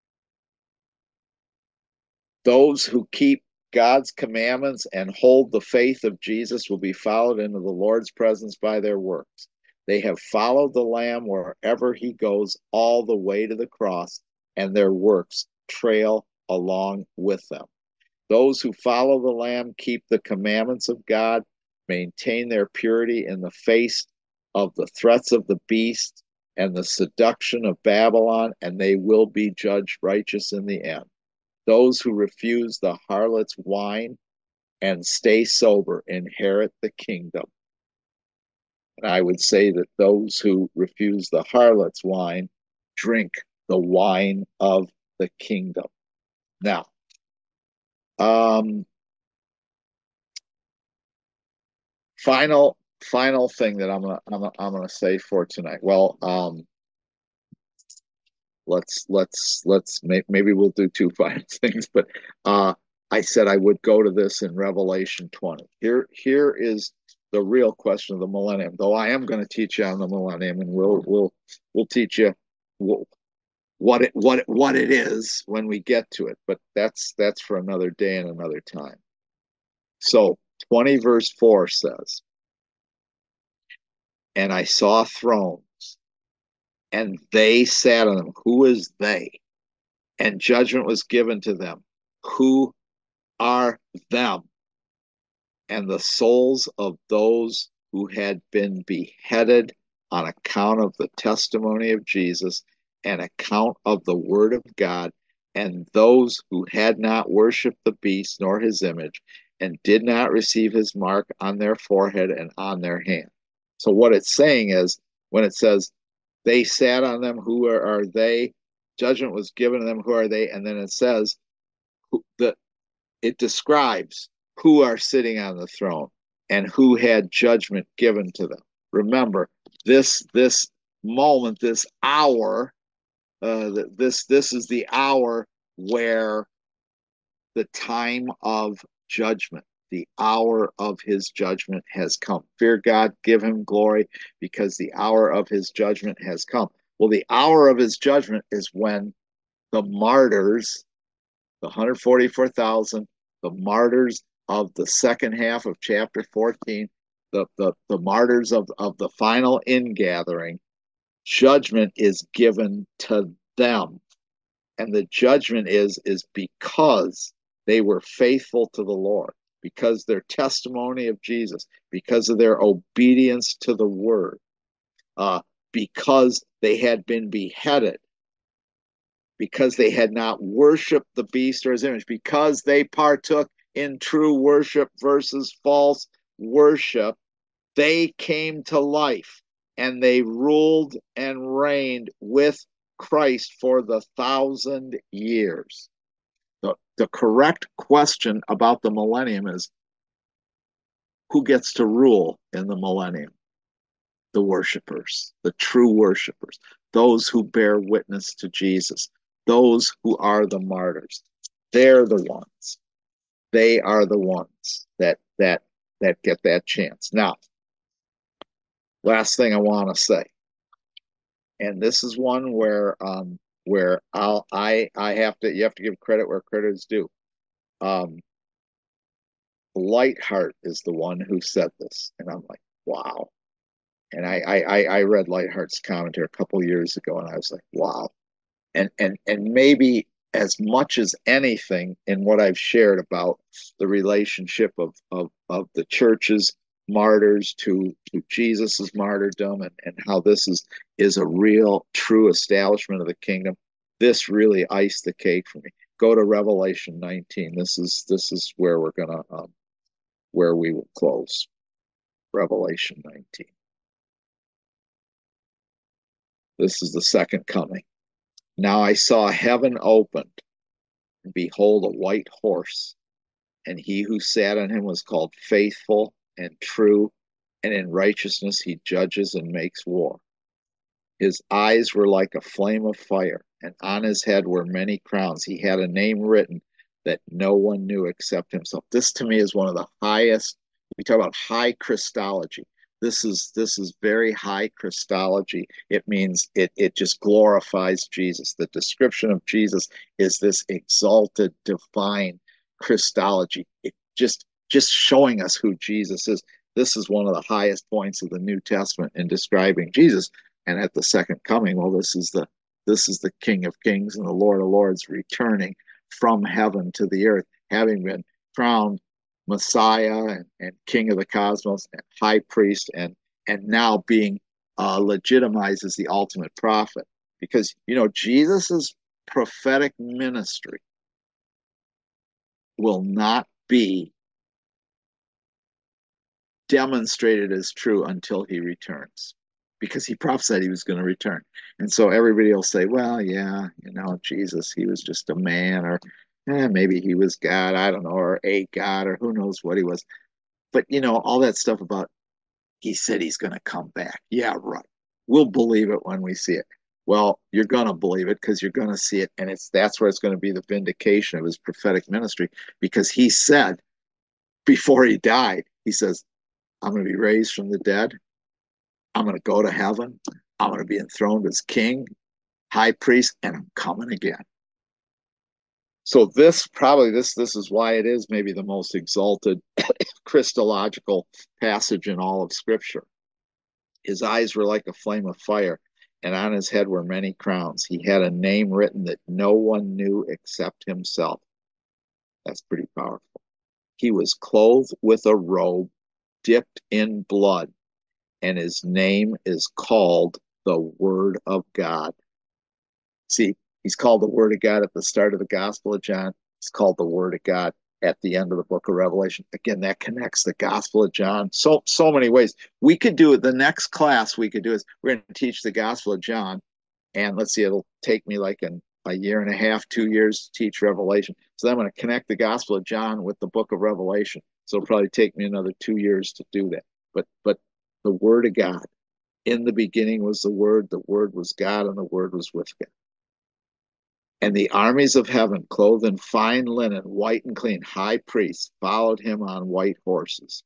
Those who keep God's commandments and hold the faith of Jesus will be followed into the Lord's presence by their works. They have followed the Lamb wherever he goes, all the way to the cross, and their works trail along with them. Those who follow the Lamb keep the commandments of God, maintain their purity in the face of the threats of the beast and the seduction of Babylon, and they will be judged righteous in the end. Those who refuse the harlot's wine and stay sober inherit the kingdom. And I would say that those who refuse the harlot's wine drink the wine of the kingdom. Now, final thing that I'm gonna say for tonight. Well, maybe we'll do two final things, but I said I would go to this in Revelation 20. Here is the real question of the millennium. Though I am going to teach you on the millennium, and we'll teach you what it is when we get to it. But that's for another day and another time. So 20 verse 4 says, "And I saw thrones, and they sat on them." Who is they? "And judgment was given to them." Who are them? "And the souls of those who had been beheaded on account of the testimony of Jesus and account of the word of God, and those who had not worshipped the beast nor his image, and did not receive his mark on their forehead and on their hand." So what it's saying is, when it says they sat on them, who are they? Judgment was given to them, who are they? And then it says it describes who are sitting on the throne and who had judgment given to them. Remember, this moment, this hour, this is the hour where the time of judgment, the hour of his judgment has come. Fear God, give him glory, because the hour of his judgment has come. Well, the hour of his judgment is when the martyrs, the 144,000, the martyrs of the second half of chapter 14, the martyrs of the final ingathering, judgment is given to them. And the judgment is because they were faithful to the Lord, because their testimony of Jesus, because of their obedience to the word, because they had been beheaded, because they had not worshiped the beast or his image, because they partook in true worship versus false worship, they came to life and they ruled and reigned with Christ for the 1,000 years. The correct question about the millennium is, who gets to rule in the millennium? The worshipers, the true worshipers, those who bear witness to Jesus, those who are the martyrs. They're the ones. They are the ones that get that chance. Now, last thing I want to say, and this is one where I have to, you have to give credit where credit is due. Lightheart is the one who said this, and I'm like, wow. And I read Lightheart's commentary a couple years ago, and I was like, wow. And maybe as much as anything in what I've shared about the relationship of the church's martyrs to Jesus's martyrdom, and how this is a real true establishment of the kingdom, this really iced the cake for me. Go to Revelation 19. This is where we're gonna where we will close. Revelation 19. This is the second coming. Now I saw heaven opened, and behold, a white horse, and he who sat on him was called Faithful and True, and in righteousness he judges and makes war. His eyes were like a flame of fire, and on his head were many crowns. He had a name written that no one knew except himself. This to me is one of the highest. We talk about high Christology. This is very high Christology. It means it just glorifies Jesus. The description of Jesus is this exalted divine Christology. It just showing us who Jesus is. This is one of the highest points of the New Testament in describing Jesus. And at the second coming, well, this is the King of Kings and the Lord of Lords returning from heaven to the earth, having been crowned Messiah and King of the cosmos and High Priest, and now being legitimized as the ultimate prophet. Because Jesus's prophetic ministry will not be demonstrated as true until he returns, because he prophesied he was going to return. And so everybody will say, well, yeah, Jesus, he was just a man, or maybe he was God, I don't know, or a God, or who knows what he was. But, all that stuff about he said he's going to come back. Yeah, right. We'll believe it when we see it. Well, you're going to believe it because you're going to see it. And that's where it's going to be the vindication of his prophetic ministry, because he said before he died, he says, I'm going to be raised from the dead. I'm going to go to heaven. I'm going to be enthroned as king, high priest, and I'm coming again. So this is why it is maybe the most exalted Christological passage in all of Scripture. His eyes were like a flame of fire, and on his head were many crowns. He had a name written that no one knew except himself. That's pretty powerful. He was clothed with a robe dipped in blood, and his name is called the Word of God. See, he's called the Word of God at the start of the Gospel of John. He's called the Word of God at the end of the book of Revelation. Again, that connects the Gospel of John so many ways. We could do it. The next class we could do is we're going to teach the Gospel of John, and let's see, it'll take me like a year and a half, 2 years to teach Revelation. So I'm going to connect the Gospel of John with the book of Revelation. So it'll probably take me another 2 years to do that. But the Word of God, in the beginning was the Word was God, and the Word was with God. And the armies of heaven, clothed in fine linen, white and clean, high priests, followed him on white horses.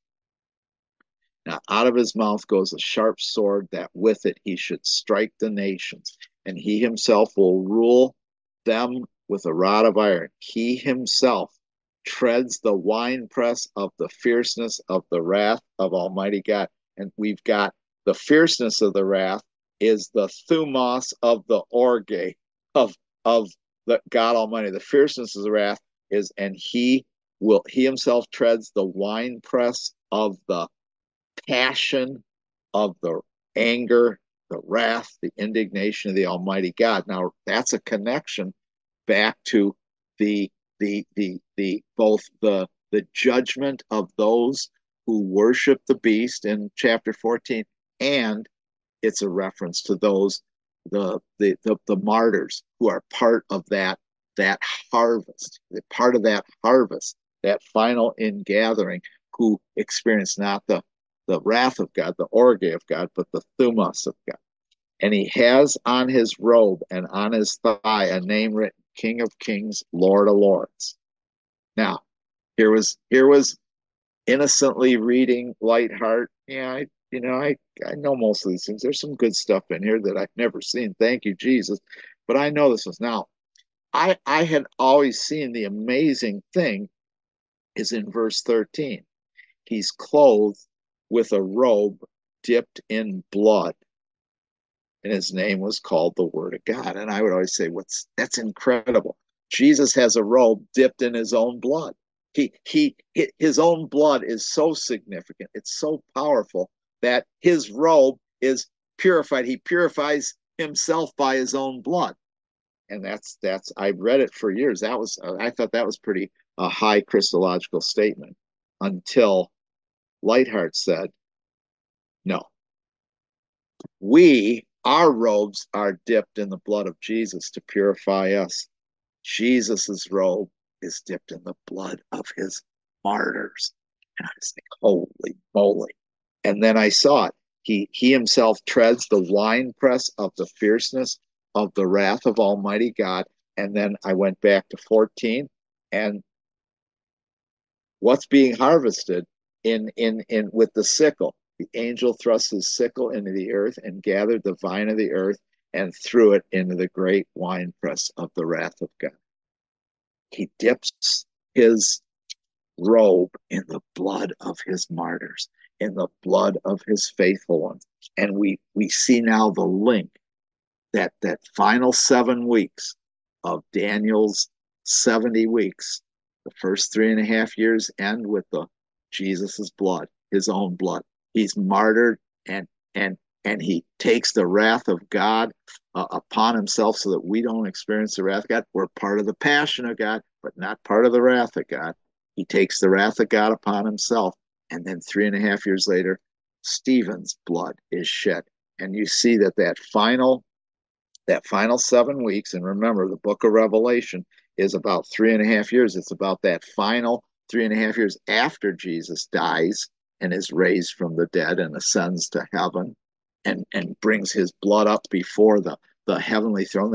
Now out of his mouth goes a sharp sword, that with it he should strike the nations, and he himself will rule them with a rod of iron. He himself treads the winepress of the fierceness of the wrath of Almighty God. And we've got the fierceness of the wrath is the thumos of the orge of the God Almighty. The fierceness of the wrath is, and he himself treads the winepress of the passion, of the anger, the wrath, the indignation of the Almighty God. Now that's a connection back to the both the judgment of those who worship the beast in chapter 14, and it's a reference to those the martyrs who are part of that harvest, part of that harvest, that final ingathering, who experience not the wrath of God, the orge of God, but the thumos of God. And he has on his robe and on his thigh a name written, King of Kings, Lord of Lords. Now, here was innocently reading Lightheart. Yeah, I know most of these things. There's some good stuff in here that I've never seen. Thank you, Jesus. But I know this was now. I had always seen the amazing thing is in verse 13. He's clothed with a robe dipped in blood, and his name was called the Word of God. And I would always say, that's incredible. Jesus has a robe dipped in his own blood. His own blood is so significant. It's so powerful that his robe is purified. He purifies himself by his own blood. And that's I've read it for years. I thought that was pretty a high Christological statement until Lightheart said, no, our robes are dipped in the blood of Jesus to purify us. Jesus's robe is dipped in the blood of his martyrs. And I was like, holy moly. And then I saw it. He himself treads the winepress of the fierceness of the wrath of Almighty God. And then I went back to 14, and what's being harvested in with the sickle. The angel thrust his sickle into the earth and gathered the vine of the earth and threw it into the great winepress of the wrath of God. He dips his robe in the blood of his martyrs, in the blood of his faithful ones. And we see now the link that final 7 weeks of Daniel's 70 weeks, the first 3.5 years end with the Jesus's blood, his own blood. He's martyred, and and he takes the wrath of God upon himself so that we don't experience the wrath of God. We're part of the passion of God, but not part of the wrath of God. He takes the wrath of God upon himself. And then 3.5 years later, Stephen's blood is shed. And you see that final 7 weeks, and remember, the book of Revelation is about 3.5 years. It's about that final 3.5 years after Jesus dies and is raised from the dead and ascends to heaven and brings his blood up before the heavenly throne.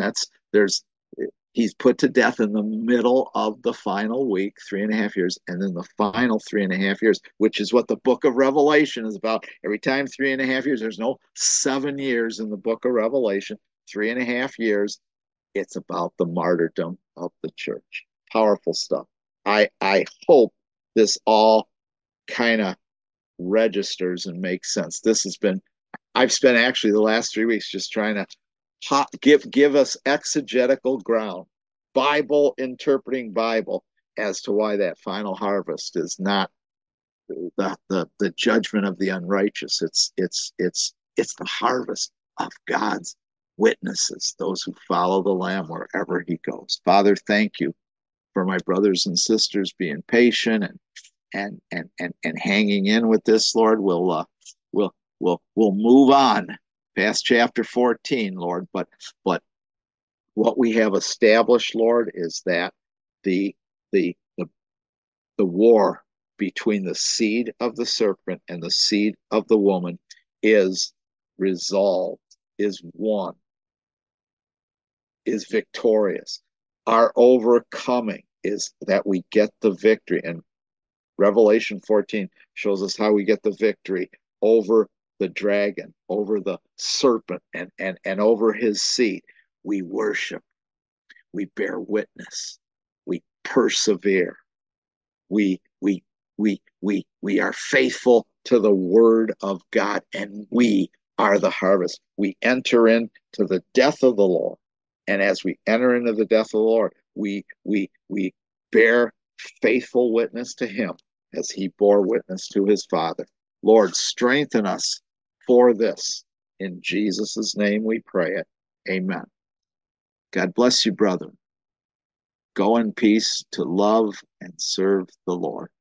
He's put to death in the middle of the final week, 3.5 years, and then the final 3.5 years, which is what the book of Revelation is about. Every time 3.5 years, there's no 7 years in the book of Revelation. 3.5 years, it's about the martyrdom of the church. Powerful stuff. I hope this all kind of registers and makes sense. I've spent actually the last 3 weeks just trying to give us exegetical ground, Bible interpreting Bible, as to why that final harvest is not the judgment of the unrighteous. It's the harvest of God's witnesses, those who follow the Lamb wherever he goes. Father, thank you for my brothers and sisters being patient and hanging in with this, Lord. We'll move on past chapter 14, Lord, but what we have established, Lord, is that the the the, the war between the seed of the serpent and the seed of the woman is resolved, is won, is victorious. Our overcoming is that we get the victory. And Revelation 14 shows us how we get the victory over the dragon, over the serpent, and over his seed. We worship, we bear witness, we persevere, we are faithful to the word of God, and we are the harvest. We enter into the death of the Lord. And as we enter into the death of the Lord, we bear faithful witness to him as he bore witness to his Father. Lord, strengthen us for this. In Jesus' name we pray it. Amen. God bless you, brethren. Go in peace to love and serve the Lord.